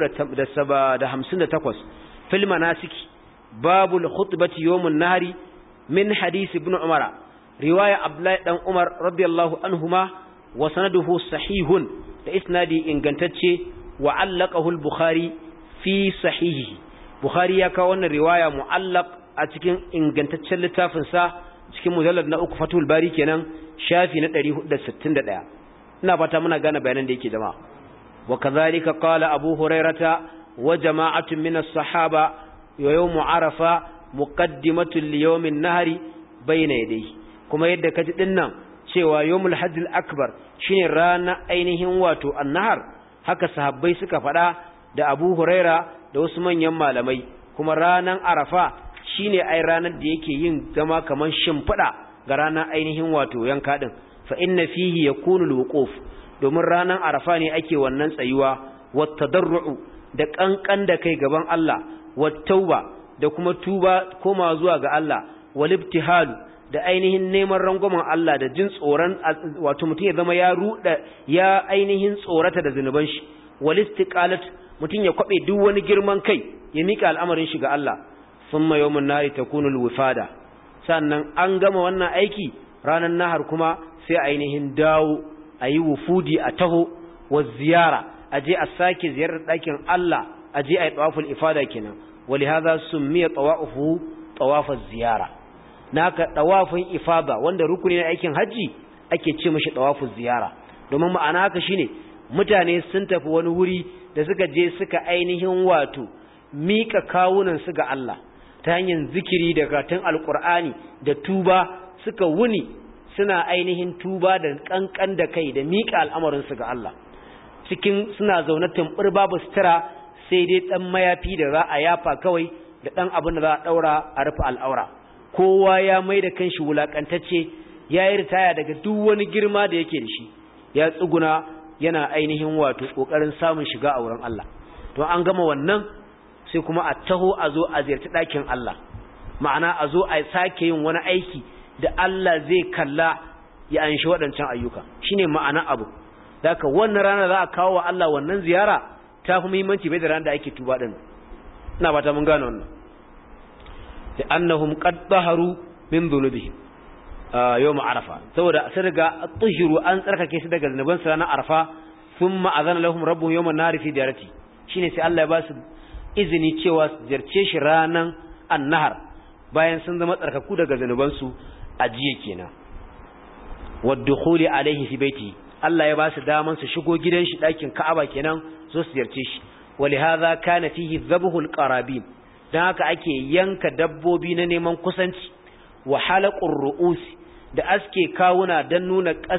da hamsin da takwas fil manasiki babul khutbati yawmun nahari min hadisi ibn umar riwaya abdullahi dan umar radiyallahu anhuma wa sanaduhu sahihun da isnadi ingantacce wa allaqahu al-bukhari fi sahihihi bukhari ya kawo wannan riwaya mu'allaq a cikin ingantaccen littafin sa cikin mujallad na uku fatul bari kenan shafi na ɗari hudu da sittin da ɗaya ina fata muna gane bayanan da yake jama'a wa kadhalika qala abu hurairata wa jama'atun min as-sahaba yawm arafa muqaddimatun li yawm an-nahri bayna yadayhi kuma yadda kaji dinnan cewa yawmul hajj al-akbar shine rana ainihin wato an-nahar haka sahabbai suka faɗa da Abu Huraira da wasu manyan malamai kuma ranan Arafa shine ai ranar da yake yin zama kaman shimfida ga ranar ainihin wato yanka din fa inna fihi yakunu al-wuquf domin ranan Arafa ne ake wannan tsayuwa wat tadarru da kankan da kai gaban Allah wat tauba da kuma tuba koma zuwa ga Allah wal ibtihalu da ainihin neman rangwamen Allah da jin tsoron wato mutum ya zama ya ruda ya ainihin tsorata da zanuban shi wal istiqalat mutum ya kwabe duk wani girman kai ya mika al'amarin shi ga Allah thumma yawmun nari takunu al-wifada sannan an gama wannan aiki ranar nahar kuma sai ainihin dawo ayi wufudi a taho wa ziyara aje a sake ziyarar dakin Allah aje ayi tawaful ifada kenan walihaza summiya tawafuhu tawaf az-ziyara naka tawafin ifada wanda rukuni na aikin haji ake ce mishi tawafuz ziyara domin ma'ana haka shine mutane sun tafi wani wuri da suka je suka ainihin wato mika kawunan su ga Allah ta hanyar zikiri da karatun alqur'ani da tuba suka wuni suna ainihin tuba da kankan da kai da mika al'amarin su ga Allah cikin suna zaune tumbur babu sutura sai dai dan mayafi da za a yafa kawai da dan abin da za a daura a rufe al'aura kowa ya mai da kanshi wulakantacce ya yi ritaya daga duk wani girma da yake da shi ya tsuguna yana ainihin wato kokarin samun shiga a wurin Allah to an gama wannan sai kuma a taho a zo a ziyarci ɗakin Allah ma'ana a zo a sake yin wani aiki da Allah zai kalla ya anshi waɗancan ayyuka shine ma'ana abu daka wannan rana za a kawo wa Allah wannan ziyara ta fi muhimmanci bai da ranar da ake tuba din ina ba ta mun gane wannan da annahum qad taharu min dhunubihim yawm arafa saboda sai daga tuhiru an tsarkake su daga zanuban su ranar arafa thumma azana lahum rabbuhum yawm an-nar fi diyarati shine sai Allah ya ba su izini cewa su ziyarce shi ranan annahar bayan sun zama tsarkaku daga zanuban su a jiya kenan waddukhuli alaihi fi baiti Allah ya ba su daman su shigo gidan shi dakin Ka'aba kenan so su ziyarce shi walihaza kana fihi dhabhul qarabin dan haka ake yanka dabbobi na neman kusanci wa halaqur ru'us da aske kawuna dan nuna kas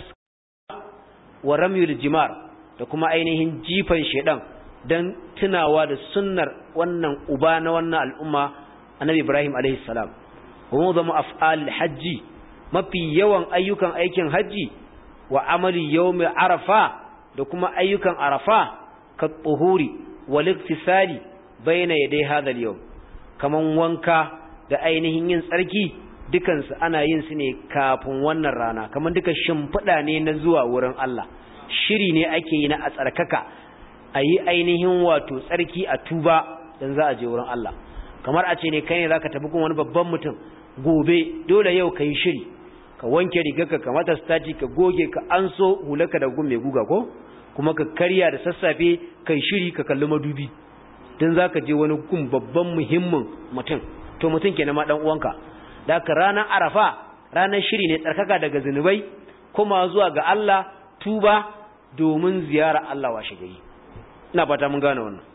wa ramyul jimar da kuma ainihin jifan shedan dan tunawa da sunnar wannan uba na wannan al'umma annabi Ibrahim alaihi salam wa mudamu af'al hajji mafi yawan ayyukan aikin haji wa amali yawmi arafa da kuma ayyukan arafa ka tuhuri wal iktisali bayna yaday hadha al yawm kaman wanka da ainihin yin tsarki dukan su ana yin su ne kafin wannan rana kaman duka shimfida ne na zuwa wurin Allah shiri ne ake yi na a tsarkaka ayi ainihin wato tsarki a tuba dan za a je wurin Allah kamar a ce ne kai ne zaka tafi gun wani babban mutum gobe dole yau kai shiri ka wanke rigarka ka mata stati ka goge ka anso hulaka da gun mai guga ko kuma ka karya da sassafe kai shiri ka kalli madubi dan zaka je wani gun babban muhimmin mutum to mutum kenan ma dan uwanka da ka ranar arafa ranar shiri ne tsarkaka daga zinubai kuma zuwa ga Allah tuba domin ziyara Allah washe gari ina fata mun gane wannan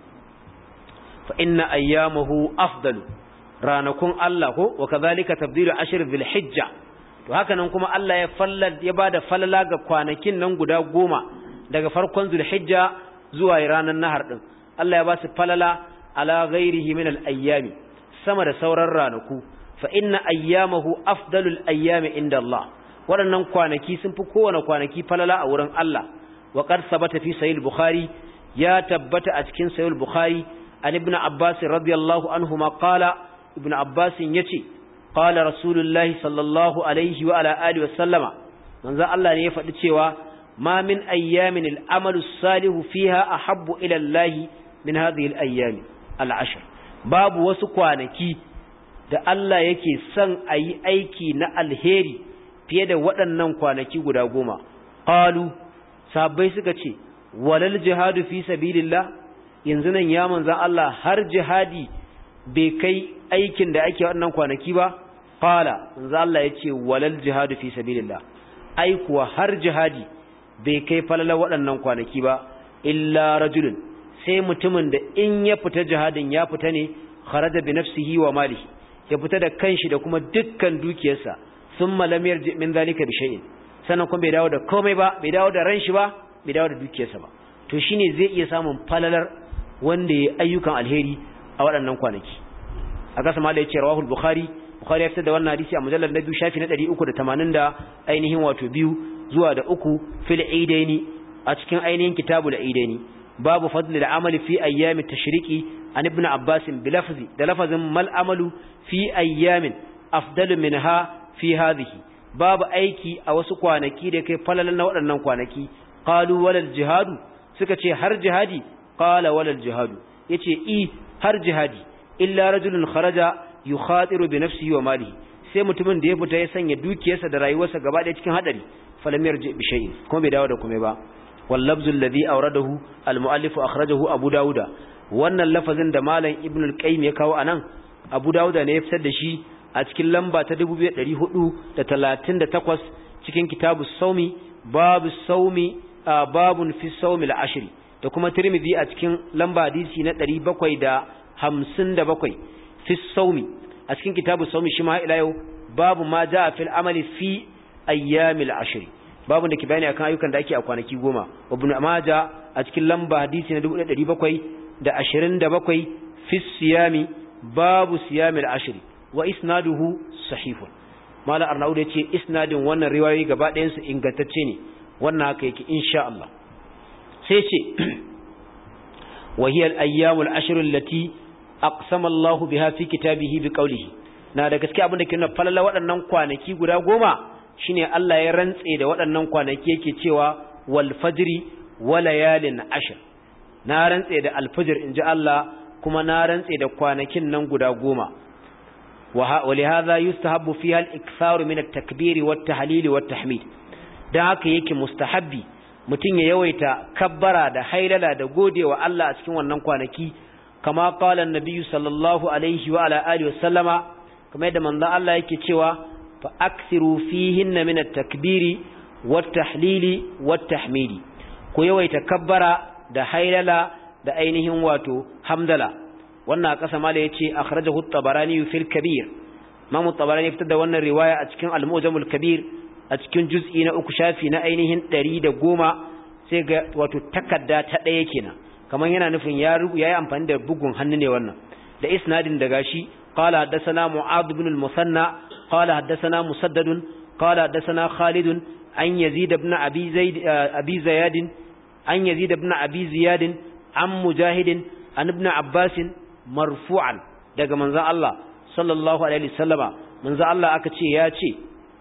fa inna ayyamahu afdalu ranakun Allah ko wa kadhalika tabdilu ashr dhil hijja to haka nan kuma Allah ya fallal ya bada falala ga kwanakin nan guda goma daga farkon zulhijja zuwa ranar nahar din Allah ya ba su falala ala ghairihi min al-ayyami sama da sauran ranaku fa inna ayyamahu afdalul ayyami inda Allah waɗannan kwanaki sun fi kowane kwanaki falala a wurin Allah wa qad sabata fi sahih bukhari ya tabbata a cikin sahih bukhari an ibn abbas radiyallahu anhuma qala ibn abbas yace qala rasulullahi sallallahu alaihi wa ala alihi wa sallama manzo Allah ne ya faɗi cewa ma min ayyamin al-amalu salihu fiha ahabbu ila Allah min hadhihi al-ayyam al-ashr babu wasu kwanaki da Allah yake son ayi aiki na alheri fiye da waɗannan kwanaki guda goma qalu sahabbai suka ce walal jihadu fi sabilillah yanzu nan ya manzon Allah har jihadi bai kai aikin da ake waɗannan kwanaki ba qala manzon Allah yace walal jihadu fi sabilillah ai kuwa har jihadi bai kai falala waɗannan kwanaki ba illa rajulun sai mutumin da in ya fita jihadin ya fita ne kharaja bi nafsihi wa malihi ya fita da kanshi da kuma dukkan dukiyarsa thumma lam yarji min zalika bi shay'in sannan kuma bai dawo da komai ba bai dawo da ran shi ba bai dawo da dukiyarsa ba to shine zai iya samun falalar wanda ya ayyukan alheri a waɗannan kwanaki aka sama da yace rawahul bukhari bukhari ya fitar da wannan hadisi a mujallal na biyu shafi na ɗari uku da tamanin da ainihin wato biyu zuwa da uku fil aidaini a cikin ainihin kitabul aidaini babu fadl al-amali fi ayyamit tashriqi an ibn abbas bi lafzi da lafazin mal amalu fi ayyamin afdalu minha fi hadhihi babu aiki a wasu kwanaki da kai falalan na waɗannan kwanaki qalu walal jihadu suka ce har jihadi qala walal jihadu yace i har jihadi illa rajulun kharaja yukhatiru bi nafsihi wa malihi sai mutumin da ya fita ya sanya dukiyarsa da rayuwarsa gaba ɗaya cikin hadari falam yarji bi shay'in kuma bai dawo da komai ba wal lafzu alladhi awradahu al muallif akhrajahu abu dauda wannan lafazin da malam ibn al-qayyim ya kawo anan abu dauda ne ya fitar da shi a cikin lamba ta dubu biyu da ɗari hudu da talatin da takwas cikin kitabu saumi babu saumi babun fi saumi al-ashri da kuma tirmidhi a cikin lamba hadisi na ɗari bakwai da hamsin da bakwai fi saumi a cikin kitabu saumi shi ma ila yau babu ma jaa fil amali fi ayyamil ashri babu da ke bayani akan ayyukan da ake a kwanaki goma ibn majah a cikin lamba hadisi na dubu ɗari bakwai da ashirin da bakwai fi siyami babu siyamil ashri wa isnaduhu sahihun mala arnaud yace isnadin wannan riwayoyi gaba ɗayan su ingantacce ne wannan haka yake insha Allah sai ce wa hiya al-ayyamul ashr allati aqsama Allah biha fi kitabihi bi qawlihi na da gaskiya abin da ke nuna falala waɗannan kwanaki guda goma shine Allah ya rantse da waɗannan kwanaki yake cewa wal fajri wa layalin ashr na rantse da alfajr inji Allah kuma na rantse da kwanakin nan guda goma wa lihadha yustahabbu fiha al-iktharu min at-takbir wat-tahlil wat-tahmid dan haka yake mustahabbi mutun ya yawaita kabbara da hailala da godewa Allah a cikin wannan kwanaki kama qala an-nabiy sallallahu alaihi wa ala alihi wa sallama kamar yadda manzo Allah yake cewa fa akthiru fihinna min at-takbiri wat-tahlili wat-tahmidi ku yawaita kabbara da hailala da ainihin wato hamdala wannan kasa mala yace akhrajahu at-tabarani fil kabir Imam at-tabarani fitar da wannan riwaya a cikin al-mu'jam al-kabir a cikin juz'i na uku shafi na ainihin ɗari da goma sai ga wato takarda ta ɗaya kenan kamar yana nufin ya yayi amfani da bugun hannu ne wannan da isnadin daga shi qala hadathana mu'adh ibn al-musanna qala hadathana musaddad qala hadathana khalid an yazid ibn abi zaid abi ziyad an yazid ibn abi ziyad an mujahid an ibn abbas marfu'an daga manzon Allah sallallahu alaihi wasallama manzon Allah aka ce ya ce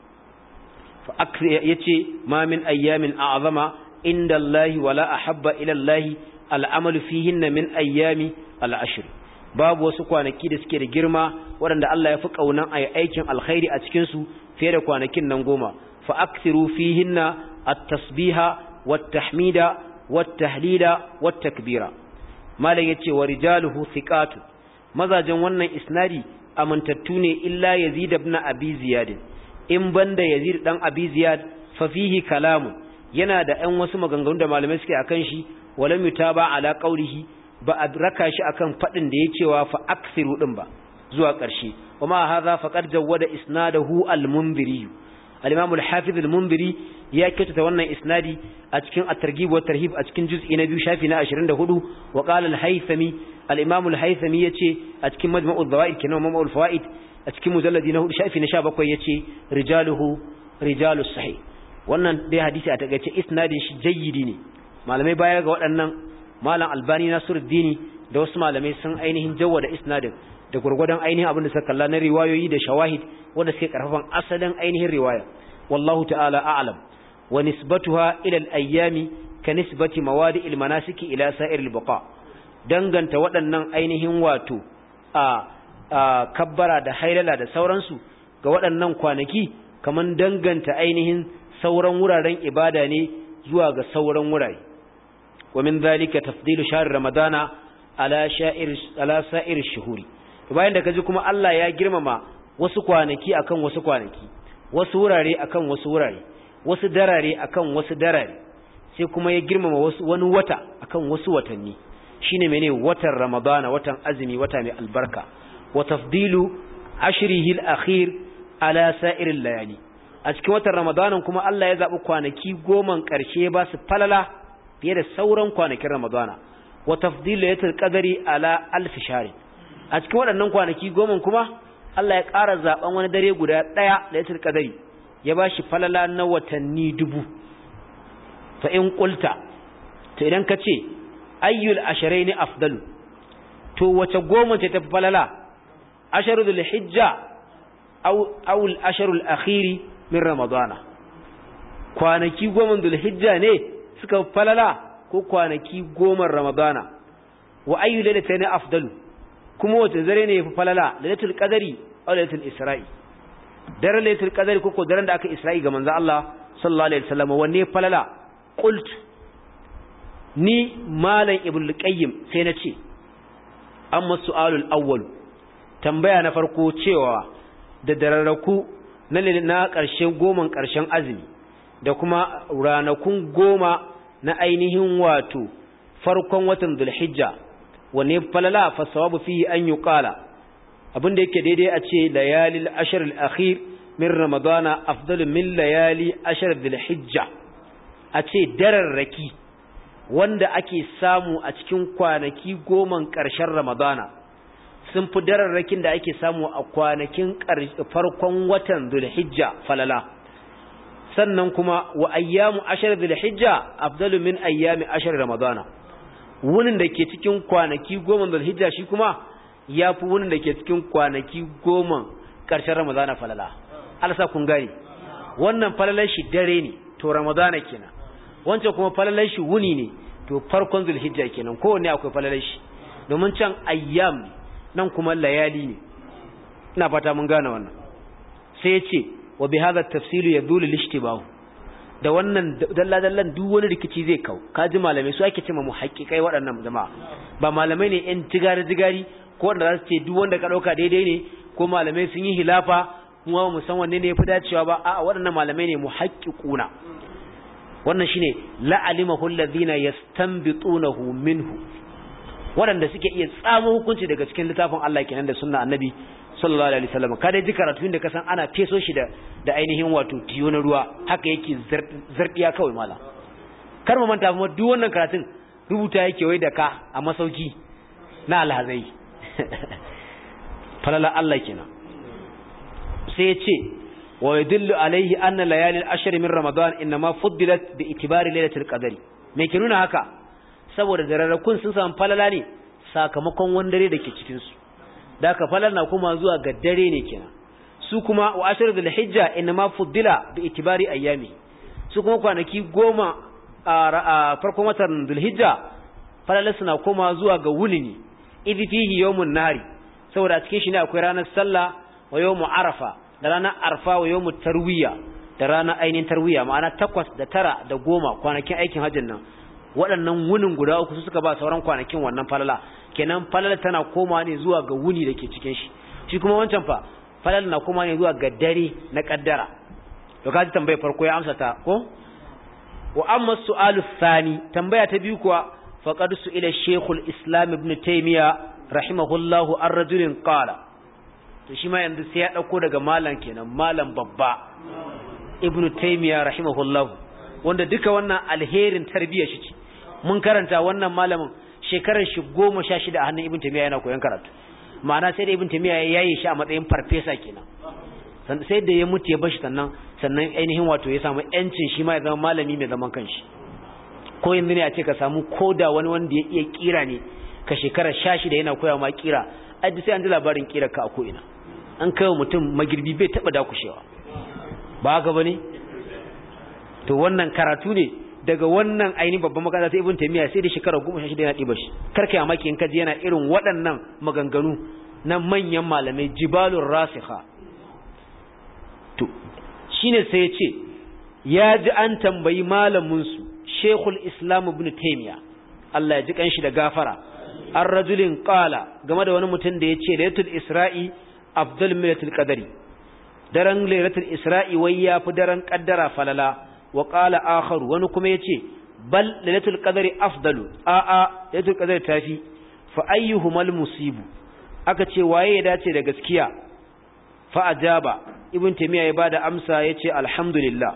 fa akri yace ma min ayyamin a'zama inda Allah wala ahabba ila Allah al'amalu fihinna min ayyami al'ashr babu wasu kwanaki da suke da girma waɗanda Allah ya fi kaunan ayi aikin alkhairi a cikin su fiye da kwanakin nan goma fa akthiru fihinna at-tasbiha wat-tahmida wat-tahlila wat-takbira malam yace wa rijaluhu thiqatu mazajen wannan isnadi amantattu ne illa yazid ibn abi ziyad in banda yazid dan abi ziyad fa fihi kalamu yana da ɗan wasu maganganu da malamai suke akan shi walam yutaba ala qawlihi ba a raka shi akan fadin da yake cewa fa akthiru din ba zuwa ƙarshe kuma hadha faqad jawwada isnadahu al-munziri al-imam al-hafiz al-munziri ya kyautata wannan isnadi a cikin at-targhib wa tarhib a cikin juz'i na biyu shafi na ashirin da hudu wa qala al-haythami al-imam al-haythami yace a cikin majma'u dhawaid kana majma'u al-fawaid a cikin mujalladi na hudu shafi na sha bakwai yace rijaluhu rijalus sahih wannan dai hadisi a takeice isnadin shi jayyidi ne malamai baya ga waɗannan malam albani nasiruddin da wasu malamai sun ainihin jawwada isnadin da gurgurdan ainihin abin da suka kalla na riwayoyi da shawahid wanda suke karfafan asalin ainihin riwaya wallahu ta'ala a'lam wa nisbatuha ila al-ayyami ka nisbati mawadi' al-manasiki ila sa'ir al-baqa danganta waɗannan ainihin wato a kabbara da hailala da sauransu ga waɗannan kwanaki kaman danganta ainihin sauran wuraren ibada ne zuwa ga sauran wurare wa min zalika tafdilu shahr ramadana ala sha'ir ala sa'ir ash-shuhuri bayan da kaji kuma Allah ya girmama wasu kwanaki akan wasu kwanaki wasu wurare akan wasu wurare wasu darare akan wasu darare sai kuma ya girmama wasu wani wata akan wasu watanni shine mene watan ramadana watan azumi wata mai albarka wa tafdilu ashrihi al-akhir ala sa'ir al-layali a cikin watan ramadanan kuma Allah ya zabi kwanaki goman karshe ba su falala fiye da sauran kwanakin ramadana wa tafdilu laylatul qadri ala alf shahr a cikin waɗannan kwanaki goman kuma Allah ya ƙara zaben wani dare guda ɗaya laylatul qadri ya bashi falala na watanni dubu fa in qulta to idan ka ce ayyul asharaini afdalu to wace goma ce ta falala asharul hijja aw aw al asharul akhir min ramadana kwanaki goma dul hijja ne suka falala ko kwanaki goma ramadana wa ayyul lailatayn afdalu kuma wace zare ne yafi falala lailatul qadri aw lailatul isra'i daren lailatul qadri ko ko daren da aka isra'i ga manzo Allah sallallahu alaihi wasallam wanne falala qult ni malam ibnu qayyim sai na ce amma su'alul awwal tambaya na farko cewa da dararraku na na ƙarshen goman ƙarshen azumi da kuma ranakun goma na ainihin wato farkon watan dhulhijja wanne falala fa sawabu fihi an yuqala abinda yake daidai a ce layalil ashr al akhir min ramadana afdalu min layali ashr dhulhijja a ce dararraki wanda ake samu a cikin kwanaki goman ƙarshen ramadana sun fi dararrakin da ake samu a kwanakin farkon watan dhulhijja falala sannan kuma wa ayyamu ashr dhulhijja afdalu min ayyami ashr ramadana wunin da ke cikin kwanaki goma dhulhijja shi kuma yafi wunin da ke cikin kwanaki goma ƙarshen ramadana falala Allah sa kun gani wannan falalar shi dare ne to ramadana kenan wancan kuma falalar shi wuni ne to farkon zulhijja kenan kowanne akwai falalar shi domin can ayyam ne nan kuma layali ne ina fata mun gane wannan sai yace wa bi hadha at-tafsil yadulu al-ishtibahu da wannan dalla dallan duk wani rikici zai kau kaji malamai su ake cewa muhaqqiqai waɗannan jama'a ba malamai ne yan jigari jigari ko wanda za su ce duk wanda ka dauka daidai ne ko malamai sun yi hilafa kuma mu san wanne ne yafi dacewa ba a waɗannan malamai ne muhaqqiquna wannan shine la alimahu alladhina yastanbitunahu minhu waɗanda suke iya tsamo hukunci daga cikin littafin Allah kenan da sunna annabi sallallahu alaihi wasallam kada ji karatu inda kasan ana feso shi da da ainihin wato tiyo na ruwa haka yake zardiya kawai mala kar mu manta kuma duk wannan karatun rubuta yake wai da ka a masauki na alhazai falala Allah kenan sai ya ce wa yadullu alaihi anna layali al-ashr min ramadan inma fuddilat bi itibari lailatul qadri me ke nuna haka saboda dararrakun sun samu falala ne sakamakon wani dare dake cikin su da ka falal na kuma zuwa ga dare ne kenan su kuma wa ashr dhul hijja inma fuddila bi itibari ayyami su kuma kwanaki goma a farkon watan dhul hijja falal suna kuma zuwa ga wuni ne idhi fihi yawmun nari saboda a cikin shi ne akwai ranar sallah wa yawmu arafa da ranar arfa wa yawmu tarwiya da ranar ainin tarwiya ma'ana takwas da tara da goma kwanakin aikin hajjin nan waɗannan wunin guda uku su suka ba sauran kwanakin wannan falala kenan falala tana koma ne zuwa ga wuni dake cikin shi shi kuma wancan fa falala na koma ne zuwa ga dare na kaddara to kaji tambayar farko ya amsa ta ko wa amma su'alu thani tambaya ta biyu kuwa faqad su'ila shaykhul islam ibn taymiya rahimahullahu ar-rajulin qala to shi ma yanzu sai ya dauko daga malam kenan malam babba ibn taymiya rahimahullahu wanda duka wannan alherin tarbiyya shi ce mun karanta wannan malamin shekarar shi goma sha shida a hannun ibn taymiya yana koyon karatu ma'ana sai da ibn taymiya ya yaye shi a matsayin farfesa kenan sai da ya mutu ya bashi sannan sannan ainihin wato ya samu yancin shi ma ya zama malami mai zaman kanshi ko yanzu ne a ce ka samu koda wani wanda ya iya kira ne ka shekarar sha shida yana koya ma kira aji sai an ji labarin kira ka a ko ina an kai mutum magirbi bai taba dakushewa ba haka bane to wannan karatu ne daga wannan ainihin babban makaranta ta ibn taymiya sai da shekara goma sha shida yana diba shi karka ya maki in kaji yana irin waɗannan maganganu na manyan malamai jibalur rasikha to shine sai ya ce ya ji an tambayi malamin su shaykhul islam ibn taymiya Allah ya ji kanshi da gafara ar-rajulin qala game da wani mutum da yace laylatul isra'i afdal min laylatul qadri daren laylatul isra'i wai yafi daren kaddara falala wa qala akhar wani kuma yace bal lailatul qadri afdalu a a lailatul qadri tafi fa ayyuhumal musibu aka ce waye ya dace da gaskiya fa ajaba ibn taymiya ya bada amsa yace alhamdulillah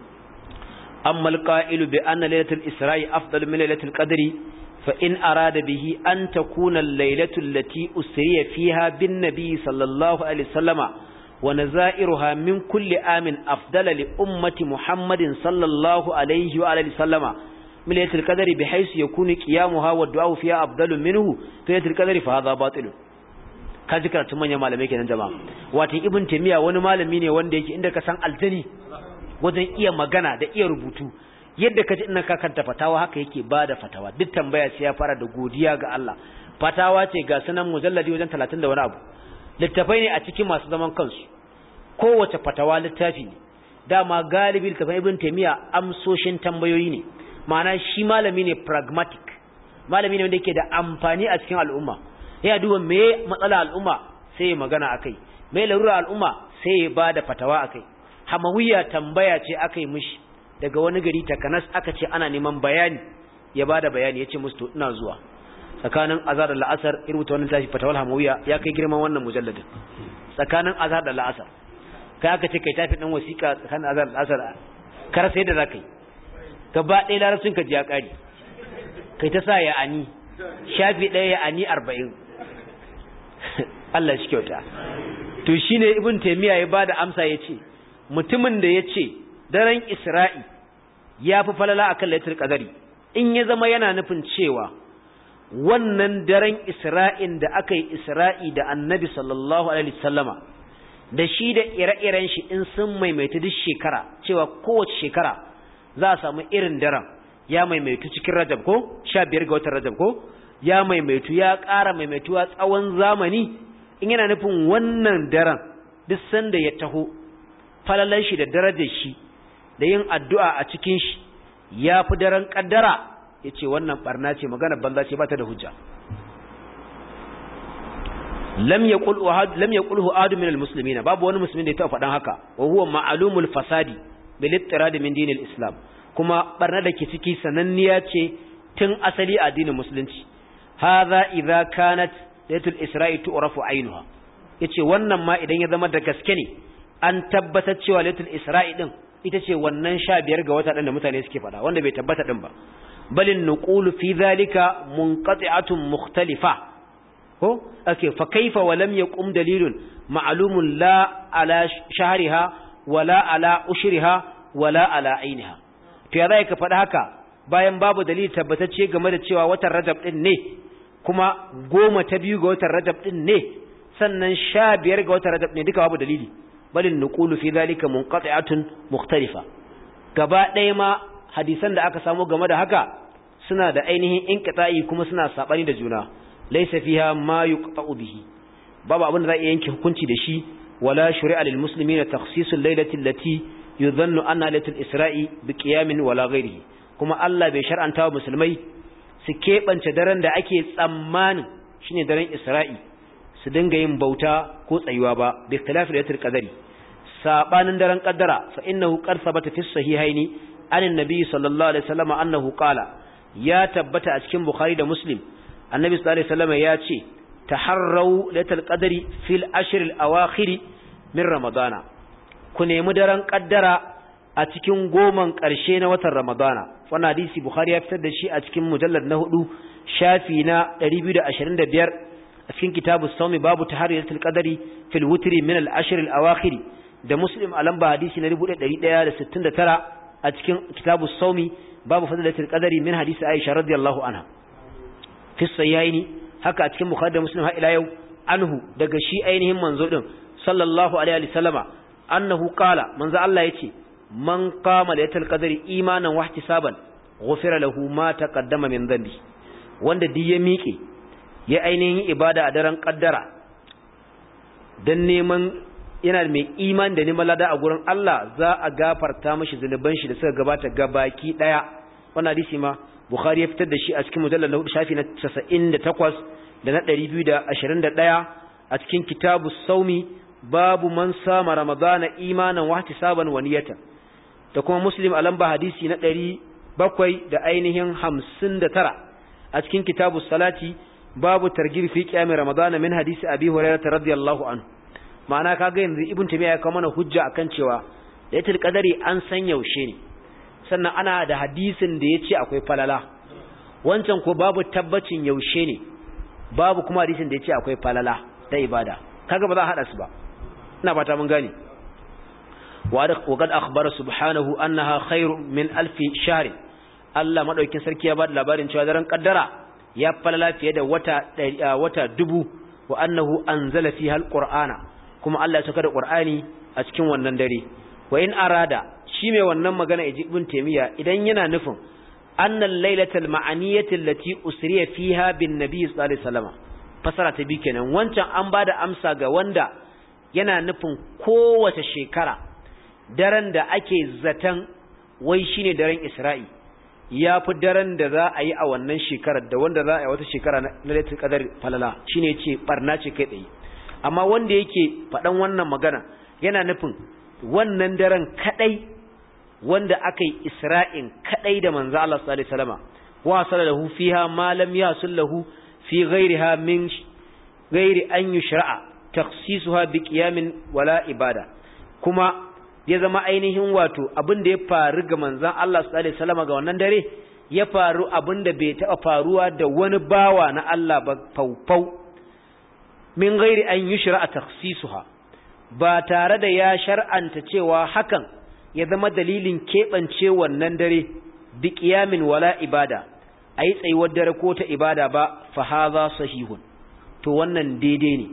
amma alqa'ilu bi anna lailatul isra'i afdalu min lailatul qadri fa in arada bihi an takuna al-lailatu allati usriya fiha bin nabi sallallahu alaihi wasallama ونزائرها من كل آم أفضل لأمة محمد صلى الله عليه وآله وسلم من ليلة القدر بحيث يكون قيامها والدعاء فيها أفضل منه في ليلة القدر فهذا باطل kaji karatu manyan malamai kenan jama'a wato ibn taymiya wani malami ne wanda yake inda ka san aljani wajen iya magana da iya rubutu yadda kaji ina ka kanta fatawa haka yake bada fatawa duk tambaya sai ya fara da godiya ga Allah fatawa ce ga sunan mujalladi wajen talatin da wani abu littafai ne a cikin masu zaman kansu kowace fatawa littafi ne dama galibi littafin ibn taymiya amsoshin tambayoyi ne ma'ana shi malami ne pragmatic malami ne wanda yake da amfani a cikin al'umma ya duba me matsala al'umma sai ya magana akai me larura al'umma sai ya bada fatawa akai hamawiya tambaya ce akai mishi daga wani gari takanas aka ce ana neman bayani ya bada bayani yace musu to ina zuwa tsakanin azhar da la'asar rubuta wannan tashi fatawal hamawiya ya kai girman wannan mujalladin tsakanin azhar da la'asar kai aka ce kai tafi dan wasiqa tsakanin azhar da la'asar kar sai da zakai gaba ɗaya larabcin ka ji ya kare kai ta sa ya ani shafi ɗaya ya ani arba'in Allah shi kyauta to shine ibn taymiya ya bada amsa yace mutumin da yace daren isra'i yafi falala akan lailatul qadari in ya zama yana nufin cewa wannan daren isra'in da aka yi isra'i da annabi sallallahu alaihi wasallama da shi da ire-iren shi in sun maimaitu duk shekara cewa kowace shekara za a samu irin daren ya maimaitu cikin Rajab ko sha biyar ga watan Rajab ko ya maimaitu ya ƙara maimaituwa tsawon zamani in yana nufin wannan daren duk sanda ya taho falalan shi da darajar shi da yin addu'a a cikin shi ya fi daren kaddara yace wannan barna ce magana banza ce ba ta da hujja lam yaqul ahad lam yaqulhu ahad min almuslimin babu wani musulmi da ya taɓa faɗan haka wa huwa ma'lumul fasadi bil ittirad min dinil islam kuma barna da ke ciki sananniya ce tun asali a addinin musulunci hadha idza kanat laylatul isra'i tu'rafu ainuha yace wannan ma idan ya zama da gaske ne an tabbatar cewa laylatul isra'i din ita ce wannan sha biyar ga wata din da mutane suke faɗa wanda bai tabbata din ba balin nuqulu fi dhalika munqati'atun mukhtalifa ko ake fa kaifa wa lam yaqum dalilun ma'lumun la ala shahriha wala ala ushriha wala ala ainiha to ya zai ka faɗa haka bayan babu dalili tabbatacce game da cewa watan Rajab din ne kuma goma ta biyu ga watan Rajab din ne sannan sha biyar ga watan Rajab ne duka babu dalili balin nuqulu fi dhalika munqati'atun mukhtalifa gaba ɗaya ma hadisan da aka samu game da haka suna da ainihin inqita'i kuma suna sabani da juna laysa fiha ma yuqta'u bihi babu abin da za a yanke hukunci da shi wala shuri'a lil muslimina takhsisul laylati allati yudhannu anna laylatul isra'i biqiyamin wala ghayrihi kuma Allah bai shar'anta wa musulmai su keɓance daren da ake tsammanin shine daren isra'i su dinga yin bauta ko tsayuwa ba bi ikhtilafi laylatul qadri sabanin daren qaddara fa innahu qad sabata fi sahihaini anin nabi sallallahu alaihi wasallam annahu qala ya tabbata a cikin bukhari da muslim annabi sallallahu alaihi wasallam ya ce taharrau laylatul qadri fil ashr al awakhir min ramadana ku nemi daren qaddara a cikin goman ƙarshe na watan ramadana wannan hadisi bukhari ya fitar da shi a cikin mujallad na hudu shafi na ɗari biyu da ashirin da biyar a cikin kitabus sawmi babu tahariyatul qadari fil witri min al ashr al awakhir da muslim a lamba hadisi na dubu ɗari ɗaya da sittin da tara a cikin kitabus sawmi babu fadlatul qadari min hadisi aisha radiyallahu anha fi sahihaini haka a cikin bukhari da muslim har ila yau anhu daga shi ainihin manzo din sallallahu alaihi wasallama annahu qala manzo Allah yace man qama laylatul qadri imanan wa ihtisaban ghufira lahu ma taqaddama min dhanbi wanda duk ya miƙe ya ainihin ibada a daren kaddara dan neman yana mai iman da neman lada a gurin Allah za a gafarta mishi zunuban shi da suka gabata gabaki daya wannan hadisi ma Bukhari ya fitar da shi a cikin mujallal na hudu shafi na casa'in da takwas da na ɗari biyu da ashirin da ɗaya a cikin kitabus saumi babu man sama ramadana imanan wa ihtisaban wa niyatan da kuma muslim a lamba hadisi na ɗari bakwai da ainihin hamsin da tara a cikin kitabus salati babu targhib fi qiyam ramadana min hadisi abi hurairah radiyallahu anhu ma'ana kaga yanzu ibn tabiya ya kawo mana hujja akan cewa lailatul qadari an san yaushe ne sannan ana da hadisin da yace akwai falala wancan ko babu tabbacin yaushe ne babu kuma hadisin da yace akwai falala da ibada kaga ba za a hada su ba ina fata mun gane wa qad akhbara subhanahu annaha khairun min alfi shahr Allah madaukin sarki ya bada labarin cewa daren kaddara ya falala fiye da wata wata dubu wa annahu anzala fiha alqur'ana kuma Allah ya saka da qur'ani a cikin wannan dare wa in arada shi mai wannan magana ibn taymiya idan yana nufin annal lailatul ma'aniyati allati usriya fiha bin nabiy sallallahu alaihi wasallam fasara ta bi kenan wancan an bada amsa ga wanda yana nufin kowace shekara daren da ake zatan wai shine daren Isra'i yafi daren da za a yi a wannan shekarar da wanda za a yi wata shekara na lailatul qadar falala shine yace barna ce kai tsaye amma wanda yake faɗan wannan magana yana nufin wannan daren kadai wanda aka yi Isra'in kadai da manzo Allah sallallahu alaihi wasallam wa sallallahu fiha ma lam yasul lahu fi ghayriha min ghairi an yushra'a takhsisuha bi qiyamin wala ibada kuma ya zama ainihin wato abin da ya faru ga manzon Allah sallallahu alaihi wasallam ga wannan dare ya faru abin da bai taɓa faruwa da wani bawa na Allah ba faufau min ghairi an yushra'a takhsisuha ba tare da ya shar'anta cewa hakan ya zama dalilin keɓance wannan dare bi qiyamin wala ibada ayi tsayuwar dare ko ta ibada ba fa hadha sahihun to wannan daidai ne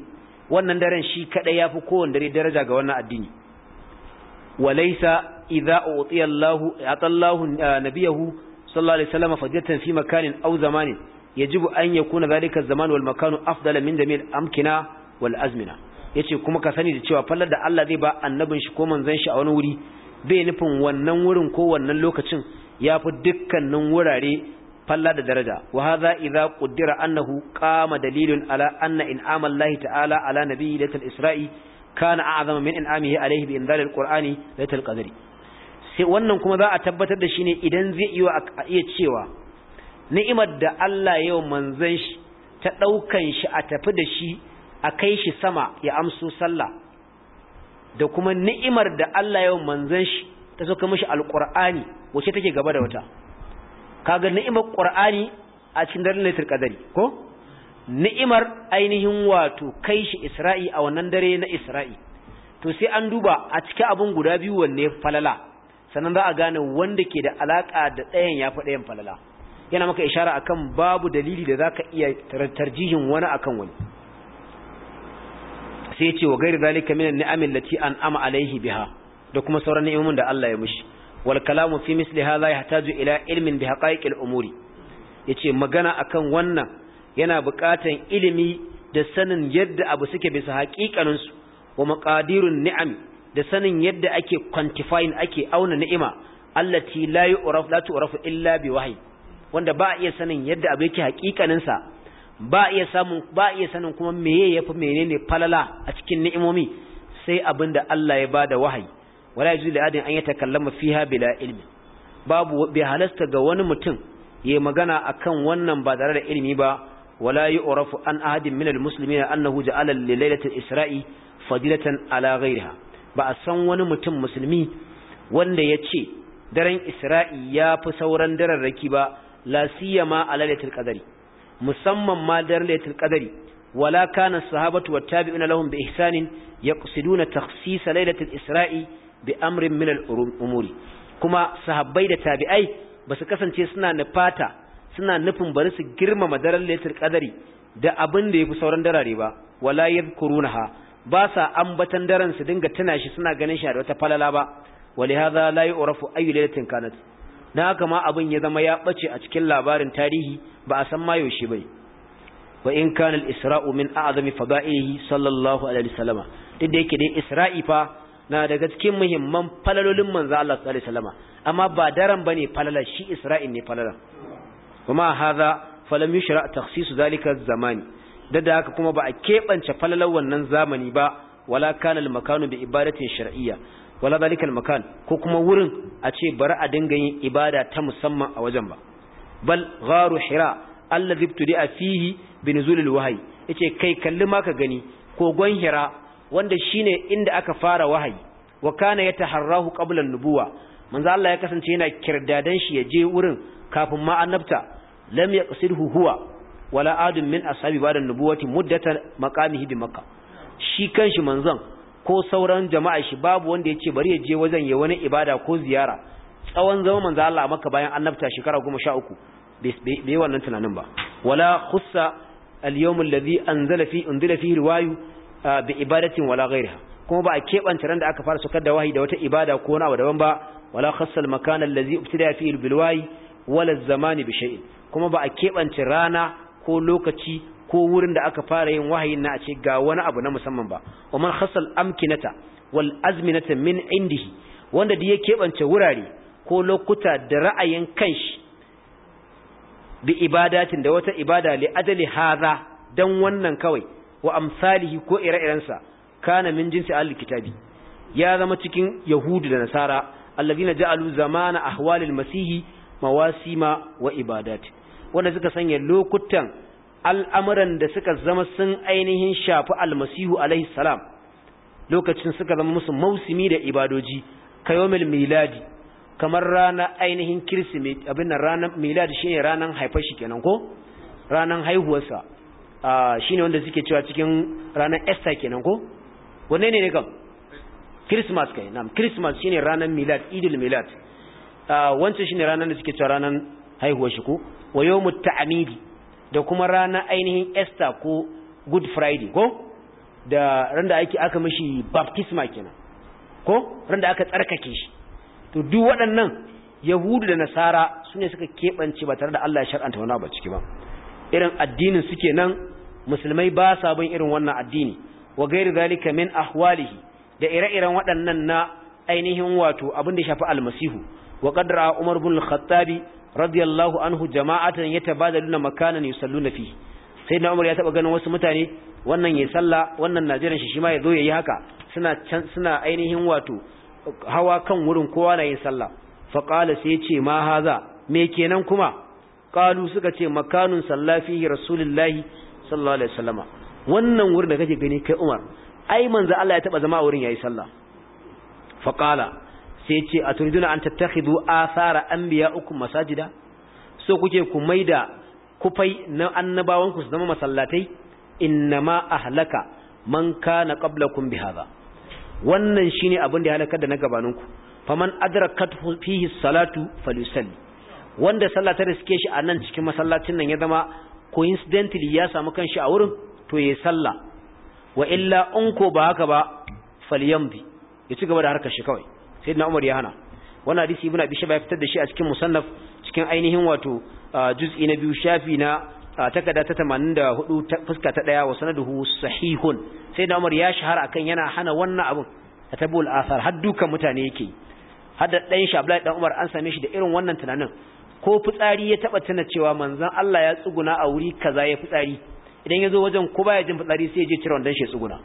wannan daren shi kadai yafi kowanne dare daraja ga wannan addini walaysa idza utiya Allahu atallahu nabiyahu sallallahu alaihi wasallam fadatan fi makanin aw zamanin yajibu an yakuna dhalika az-zaman wal makanu afdala min jamil amkina wal azmina yace kuma ka sani da cewa fallar da Allah zai ba annabin shi ko manzon shi a wani wuri bai nufin wannan wurin ko wannan lokacin yafi dukkanin wurare falla da daraja wa hadha idza qaddara annahu qama dalilun ala anna in'ama Allah ta'ala ala nabiyyi latal isra'i kana a'zama min in'amihi alayhi bi inzal al-qur'ani latal qadri sai wannan kuma za a tabbatar da shi ne idan zai iya cewa ni'imar da Allah yau manzon shi ta daukan shi a tafi da shi a kai shi sama ya amso sallah da kuma ni'imar da Allah yau manzon shi ta saka mishi alqur'ani wace take gaba da wata kaga ni'imar qur'ani a cikin daren lailatul qadari ko ni'imar ainihin wato kai shi isra'i a wannan dare na isra'i to sai an duba a cikin abun guda biyu wanne falala sannan za a gane wanda ke da alaka da ɗayan yafi ɗayan falala yana maka ishara akan babu dalili da zaka iya tarjihin wani akan wani sai ce wa gairi zalika minan ni'amin lati an'ama alaihi biha da kuma sauran ni'imomin da Allah ya mishi wal kalamu fi misli hadha yahtaju ila ilmin bi haqa'iqil umuri yace magana akan wannan yana buƙatan ilimi da sanin yadda abu suke bisa haƙiƙanin su wa maqadirun ni'am da sanin yadda ake quantifying ake auna ni'ima allati la yu'raf la tu'rafu illa bi wahyi wanda ba iya sanin yadda abu yake haƙiƙanin sa ba iya samun ba iya sanin kuma meye yafi menene falala a cikin ni'imomi sai abinda Allah ya bada wahayi wala yajuzu li adin an yatakallama fiha bila ilmi babu bi halasta ga wani mutum yayi magana akan wannan ba tare da ilimi ba wala yu'rafu an ahadin minal muslimina annahu ja'ala li lailatul isra'i fadilatan ala ghayriha ba a san wani mutum musulmi wanda yace daren isra'i yafi sauran dararraki ba la siyama ala lailatul qadari musamman ma daren lailatul qadari wala kana sahabatu wattabi'una lahum bi ihsanin yaqsiduna takhsis lailatul isra'i bi amrin min al-umuri kuma sahabbai da tabi'ai basu kasance suna nufata suna nufin bari su girmama daren lailatul qadari da abin da yafi sauran darare ba wala yadhkurunaha ba sa ambatan daren su dinga tuna shi suna ganin shi da wata falala ba walihaza la yu'rafu ayu lailatin kanat dan haka ma abin ya zama ya bace a cikin labarin tarihi ba a san ma yaushe bai wa in kana al-isra'u min a'zami fada'ihi sallallahu alaihi wasallama duk da yake dai isra'i fa na daga cikin muhimman falalolin manzo Allah sallallahu alaihi wasallama amma ba daren bane falala shi isra'in ne falala kuma hadha falam yushra takhsis zalika zamani da haka kuma ba a kebance falalar wannan zamani ba wala kana al-makanu bi ibadatin shar'iyya wala zalika al-makan ko kuma wurin a ce bari a dinga yin ibada ta musamman a wajen ba bal gharu hira alladhi ibtudi'a fihi bi nuzul al-wahyi yace kai kalli ma ka gani kogon hira wanda shine inda aka fara wahayi wa kana yataharrahu qabla an-nubuwa manzo Allah ya kasance yana kirdadan shi ya je wurin kafin ma annabta lam yaqsidhu huwa wala adun min ashabi ba'da an-nubuwati muddatan maqamihi bi makkah shi kanshi manzon ko sauran jama'a shi babu wanda yace bari ya je wajen ya wani ibada ko ziyara tsawon zaman manzo Allah a Makka bayan annabta shekara goma sha uku bai wannan tunanin ba wala khussa al-yawm alladhi anzala fi unzila fihi riwayu bi ibadatin wala ghayriha kuma ba a kebanta ran da aka fara sokar da wahayi da wata ibada ko wani abu daban ba wala khassa al-makan alladhi ubtida fihi bil wahyi wala az-zamani bi shay'in kuma ba a kebanta rana ko lokaci ko wurin da aka fara yin wahayin na a ce ga wani abu na musamman ba wa man khassa al-amkinata wal azminata min indihi wanda da ya kebance wurare ko lokuta da ra'ayin kanshi bi ibadatin da wata ibada li ajali hadha dan wannan kawai wa amsalihi ko ire-irensa kana min jinsi al-kitabi ya zama cikin yahudu da nasara allazina ja'alu zamana ahwalil masihi mawasima wa ibadat wanda suka sanya lokutan al'amuran da suka zama sun ainihin shafi almasihu alaihi salam lokacin suka zama musu mausimi da ibadoji kayomil miladi kamar rana ainihin kirsimeti abin nan ranar miladi shine ranar haifar shi kenan ko ranar haihuwarsa shine wanda suke cewa cikin ranar Easter kenan ko wanne ne ne kan Christmas kai na'am Christmas shine ranar milad idul milad wancan shine ranar da suke cewa ranar haihuwar shi ko wa yawmut ta'midi da kuma ranar ainihin Easter ko Good Friday ko da ran da ake aka mishi baptisma kenan ko ran da aka tsarkake shi to duk waɗannan yahudu da nasara sune suka kebance ba tare da Allah ya shar'anta wani abu ciki ba irin addinin suke nan musulmai ba sa bin irin wannan addini wa gairu zalika min ahwalihi da ire-iren waɗannan na ainihin wato abin da shafi almasihu wa qadra Umar ibn al-Khattab radiyallahu anhu jama'atan yatabadaluna makanan yusalluna fi sayyidina Umar ya taba ganin wasu mutane wannan yayin sallah wannan najiran shi shima yazo yayi haka suna suna ainihin wato hawa kan wurin kowa na yin sallah fa qala sai ya ce ma haza me kenan kuma qalu suka ce makanun sallafihi rasulullahi sallallahu alaihi wasallama wannan wurin da kake gani kai Umar ai manzo Allah ya taba zama a wurin yayi sallah fa qala sai ce aturiduna an tattakhidu athara anbiya'ukum masajida so kuke ku maida kufai na annabawan ku su zama masallatai innama ahlaka man kana qablakum bihadha wannan shine abin da ya halakar da na gabaninku faman adrakat fihi salatu falyusalli wanda sallah ta riske shi a nan cikin masallacin nan ya zama coincidentally ya samu kanshi a wurin to yayi sallah wa illa unko ba haka ba falyamdi ya ci gaba da harkar shi kawai sayyidina Umar ya hana wannan hadisi ibn Abi Shayba ya fitar da shi a cikin musannaf cikin ainihin wato juz'i na biyu shafi na takada ta tamanin da hudu fuska ta daya wa sanaduhu sahihun sayyidina Umar ya shahara akan yana hana wannan abun tabul athar har dukan mutane yake har da dan shi Abdullahi dan Umar an same shi da irin wannan tunanin ko fitsari ya taba tana cewa manzon Allah ya tsuguna a wuri kaza ya fitsari idan yazo wajen ko baya jin fitsari sai ya je cire wannan shi tsuguna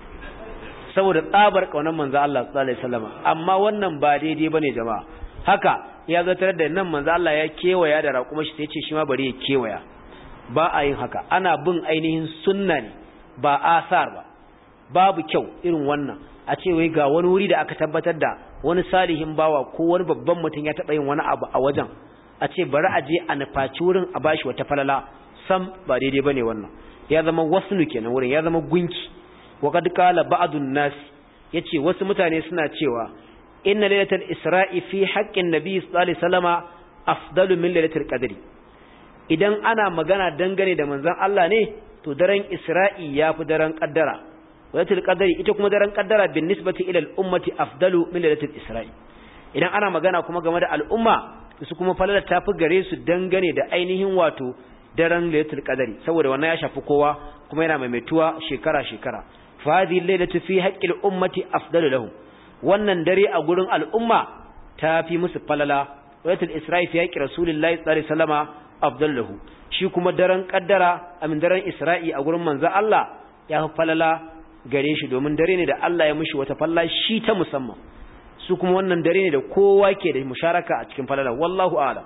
saboda tsabar kaunar manzon Allah sallallahu alaihi wasallam amma wannan ba daidai bane jama'a haka ya zartar da nan manzon Allah ya kewaya da raƙuma shi sai ya ce shi ma bari ya kewaya ba a yin haka ana bin ainihin sunna ne ba asar ba babu kyau irin wannan a ce wai ga wani wuri da aka tabbatar da wani salihin bawa ko wani babban mutum ya taɓa yin wani abu a wajen a ce bari a je a nufaci wurin a bashi wata falala sam ba daidai bane wannan ya zama wasnu kenan wurin ya zama gunki wa kad qala ba'dun nas yace wasu mutane suna cewa inna lailatul isra'i fi haqqin nabiy sallallahu alaihi wasallama afdalu min lailatul qadri idan ana magana dangane da manzon Allah ne to daren isra'i yafi daren qaddara lailatul qadri ita kuma daren qaddara bin nisbati ila al ummati afdalu min lailatul isra'i idan ana magana kuma game da al'umma su kuma falala tafi gare su dangane da ainihin wato daren lailatul qadri saboda wannan ya shafi kowa kuma yana maimaituwa shekara shekara fa hadhihi lailatu fi haqqil ummati afdalu lahum wannan dare a gurin al'umma tafi musu falala lailatul isra'i fi haqqi rasulillahi sallallahu alaihi wasallama afdalu lahu shi kuma daren qaddara amin daren isra'i a gurin manzo Allah ya fi falala gare shi domin dare ne da Allah ya mishi wata falla shi ta musamman su kuma wannan dare ne da kowa ke da musharaka a cikin falala wallahu a'lam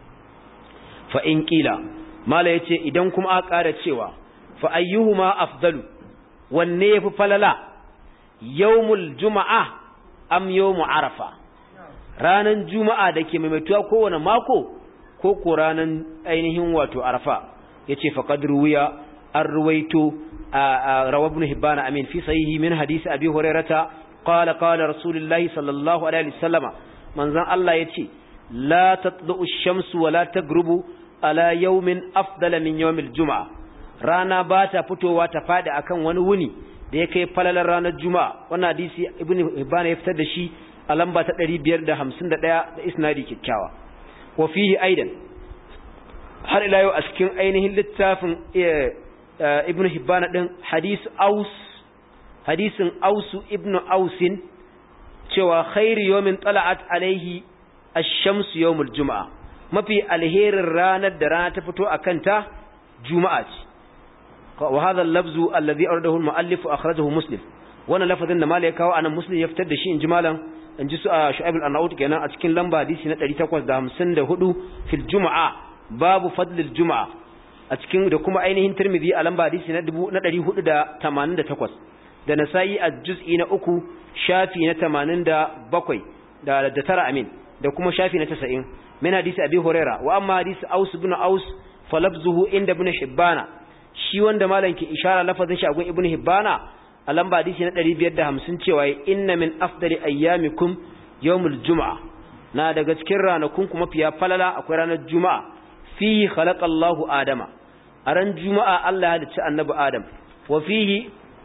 fa in qila mala yace idan kuma aka ƙara cewa fa ayyuhuma afdalu wanne yafi falala yawmul juma'a am yawmu arafa ranan juma'a dake maimaituwa kowane mako ko ko ranan ainihin wato arafa yace fa qadruwiya arwaytu rawa ibn hibban amin fi sahihi min hadisi abi hurairata qala qala rasulullahi sallallahu alaihi wasallama manzon Allah yace la tatlu ash-shamsu wa la tagrubu ala yawmin afdala min yawmil juma'a rana ba ta fitowa ta fadi akan wani wuni da yake falalar ranar juma'a wannan hadisi ibn hibban ya fitar da shi a lamba ta ɗari biyar da hamsin da ɗaya da isnadi kikkiawa wa fihi aidan har ila yau a cikin ainihin littafin ibn hibban din hadis aus hadisin ausu ibn ausin cewa khairu yawmin tala'at alaihi ash-shamsu yawmul juma'a mafi alherin ranar da rana ta fito akan ta juma'a ce wa hadha al-lafzu alladhi aradahu al-mu'allif akhrajahu muslim wannan lafazin da malai kawo anan muslim ya fitar da shi inji malam inji su shu'aib al-arnaut kenan a cikin lamba hadisi na ɗari takwas da hamsin da hudu fil juma'a babu fadlil juma'a a cikin da kuma ainihin tirmidhi a lamba hadisi na ɗari hudu da tamanin da takwas da nasa'i a juz'i na uku shafi na tamanin da bakwai da da tara amin da kuma shafi na tasa'in min hadisi abi huraira wa amma hadisi aus ibn aus falabzuhu inda ibn hibbana shi wanda malan ke ishara lafazin shi a gun ibn hibbana a lamba hadisi na ɗari biyar da hamsin cewa inna min afdali ayyamikum yawmul juma'a na daga cikin ranakun kuma fiya falala akwai ranar juma'a fihi khalaqallahu adama a ran juma'a Allah ya halicci annabi adam wa fihi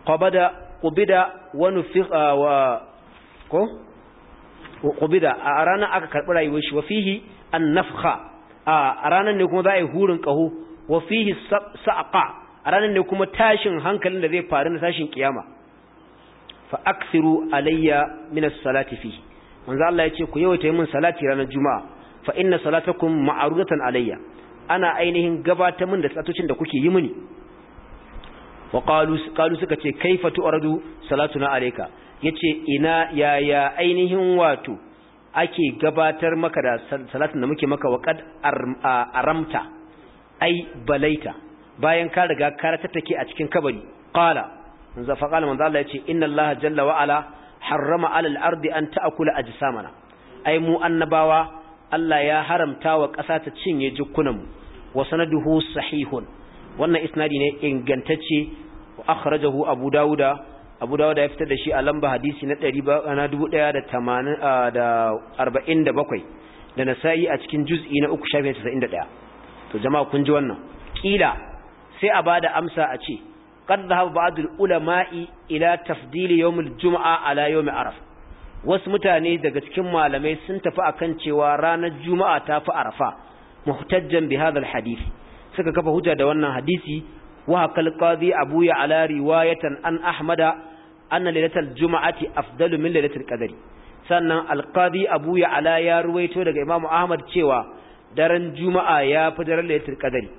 qabada qubida wa nufiqa wa ko qubida a ranar aka karbi rayuwar shi wa fihi an-nafkha a ranar ne kuma za a yi hurin kaho wa fihi sa'qa a ranar ne kuma tashin hankalin da zai faru na tashin kiyama fa akthiru alayya min as-salati fihi manzo Allah yace ku yawaita min salati ranar juma'a fa inna salatakum ma'rudatan alayya ana ainihin gabatar min da satocin da kuke yi mini wa qalu qalu suka ce kaifa tu'radu salatuna alayka yace ina yaya ainihin wato ake gabatar maka da salatin da muke maka wa qad aramta ai balaita bayan ka riga ka take a cikin kabari qala manzo fa qala manzo Allah yace inna Allah jalla wa ala harrama ala al-ardi an ta'kula ajsamana ai mu annabawa Allah ya haramta wa ƙasa ta cinye jukkunanmu wa sanaduhu sahihun wannan isnadi ne ingantacce wa akhrajahu Abu Dawuda Abu Dawuda ya fitar da shi a lamba hadisi na ɗari na dubu ɗaya da tamanin da arba'in da bakwai da Nasa'i a cikin juz'i na uku shafin casa'in da ɗaya to jama'a kun ji wannan kila sai a bada amsa a ce qad dhahaba ba'd al-ulama'i ila tafdil yawm al-jum'a ala yawm arafah wasu mutane daga cikin malamai sun tafi akan cewa ranar juma'a ta fi arafa muhtajjan bi hadha alhadith suka kafa hujja da wannan hadisi wa hakal qadi abu ya ala riwayatan an ahmada anna lailatul juma'ati afdalu min lailatul qadri sannan alqadi abu ya ala ya ruwaito daga imam ahmad cewa daren juma'a ya fi daren lailatul qadri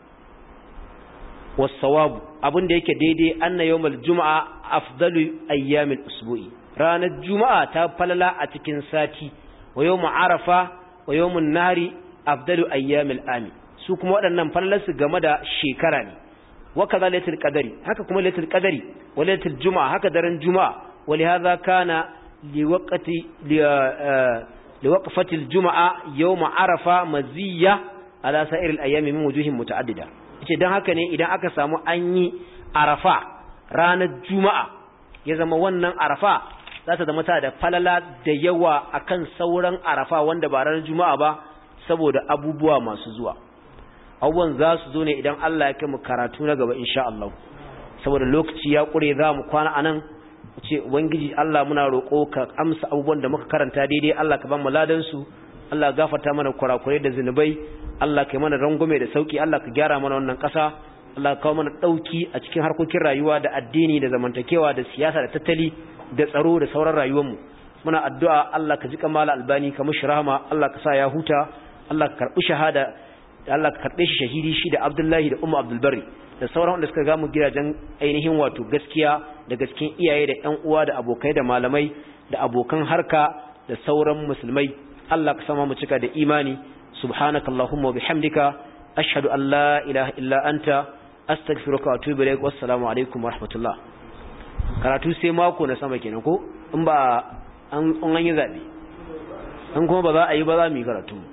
was sawab abin da yake daidai anna yawmul juma'a afdalu ayyamil usbu'i ranar juma'a ta falala a cikin sati wa yawmu arafa wa yawmun nahri afdalu ayyamil ami su kuma waɗannan falalarsu game da shekara ne wa kaza lailatul qadari haka kuma lailatul qadari wa lailatul juma'a haka daren juma'a wa li hadha kana li waqti li waqfati al juma'a yawm arafa maziyya ala sa'iril ayyami min wujuhin muta'addida yace dan haka ne idan aka samu an yi arafa ranar juma'a ya zama wannan arafa za ta zama ta da falala da yawa akan sauran arafa wanda ba ranar juma'a ba saboda abubuwa masu zuwa abubuwan za su zo ne idan Allah ya kai mu karatu na gaba insha Allah saboda lokaci ya kure za mu kwana anan ce ubangiji Allah muna roƙo ka amsa abubuwan da muka karanta daidai Allah ka ba mu ladan su Allah ya gafarta mana kurakurai da zinubai Allah ka yi mana rangume da sauki Allah ka gyara mana wannan ƙasa Allah ka kawo mana dauki a cikin harkokin rayuwa da addini da zamantakewa da siyasa da tattali da tsaro da sauran rayuwarmu muna addu'a Allah ka jika mala albani ka mushi rahama Allah ka sa ya huta Allah ka karbi shahada Allah ka karbe shi shahidi shi da Abdullahi da Ummu Abdul Barri da sauran wanda suka ga mu gidajen ainihin wato gaskiya daga cikin iyaye da ƴan uwa da abokai da malamai da abokan harka da sauran musulmai Allah ka sama mu cika da imani subhanakallahumma wa bihamdika ashhadu an la ilaha illa anta astaghfiruka wa atubu ilaik wassalamu alaikum wa rahmatullah karatu sai mako na sama kenan ko in ba an an yi zabe an kuma ba za a yi ba za mu yi karatu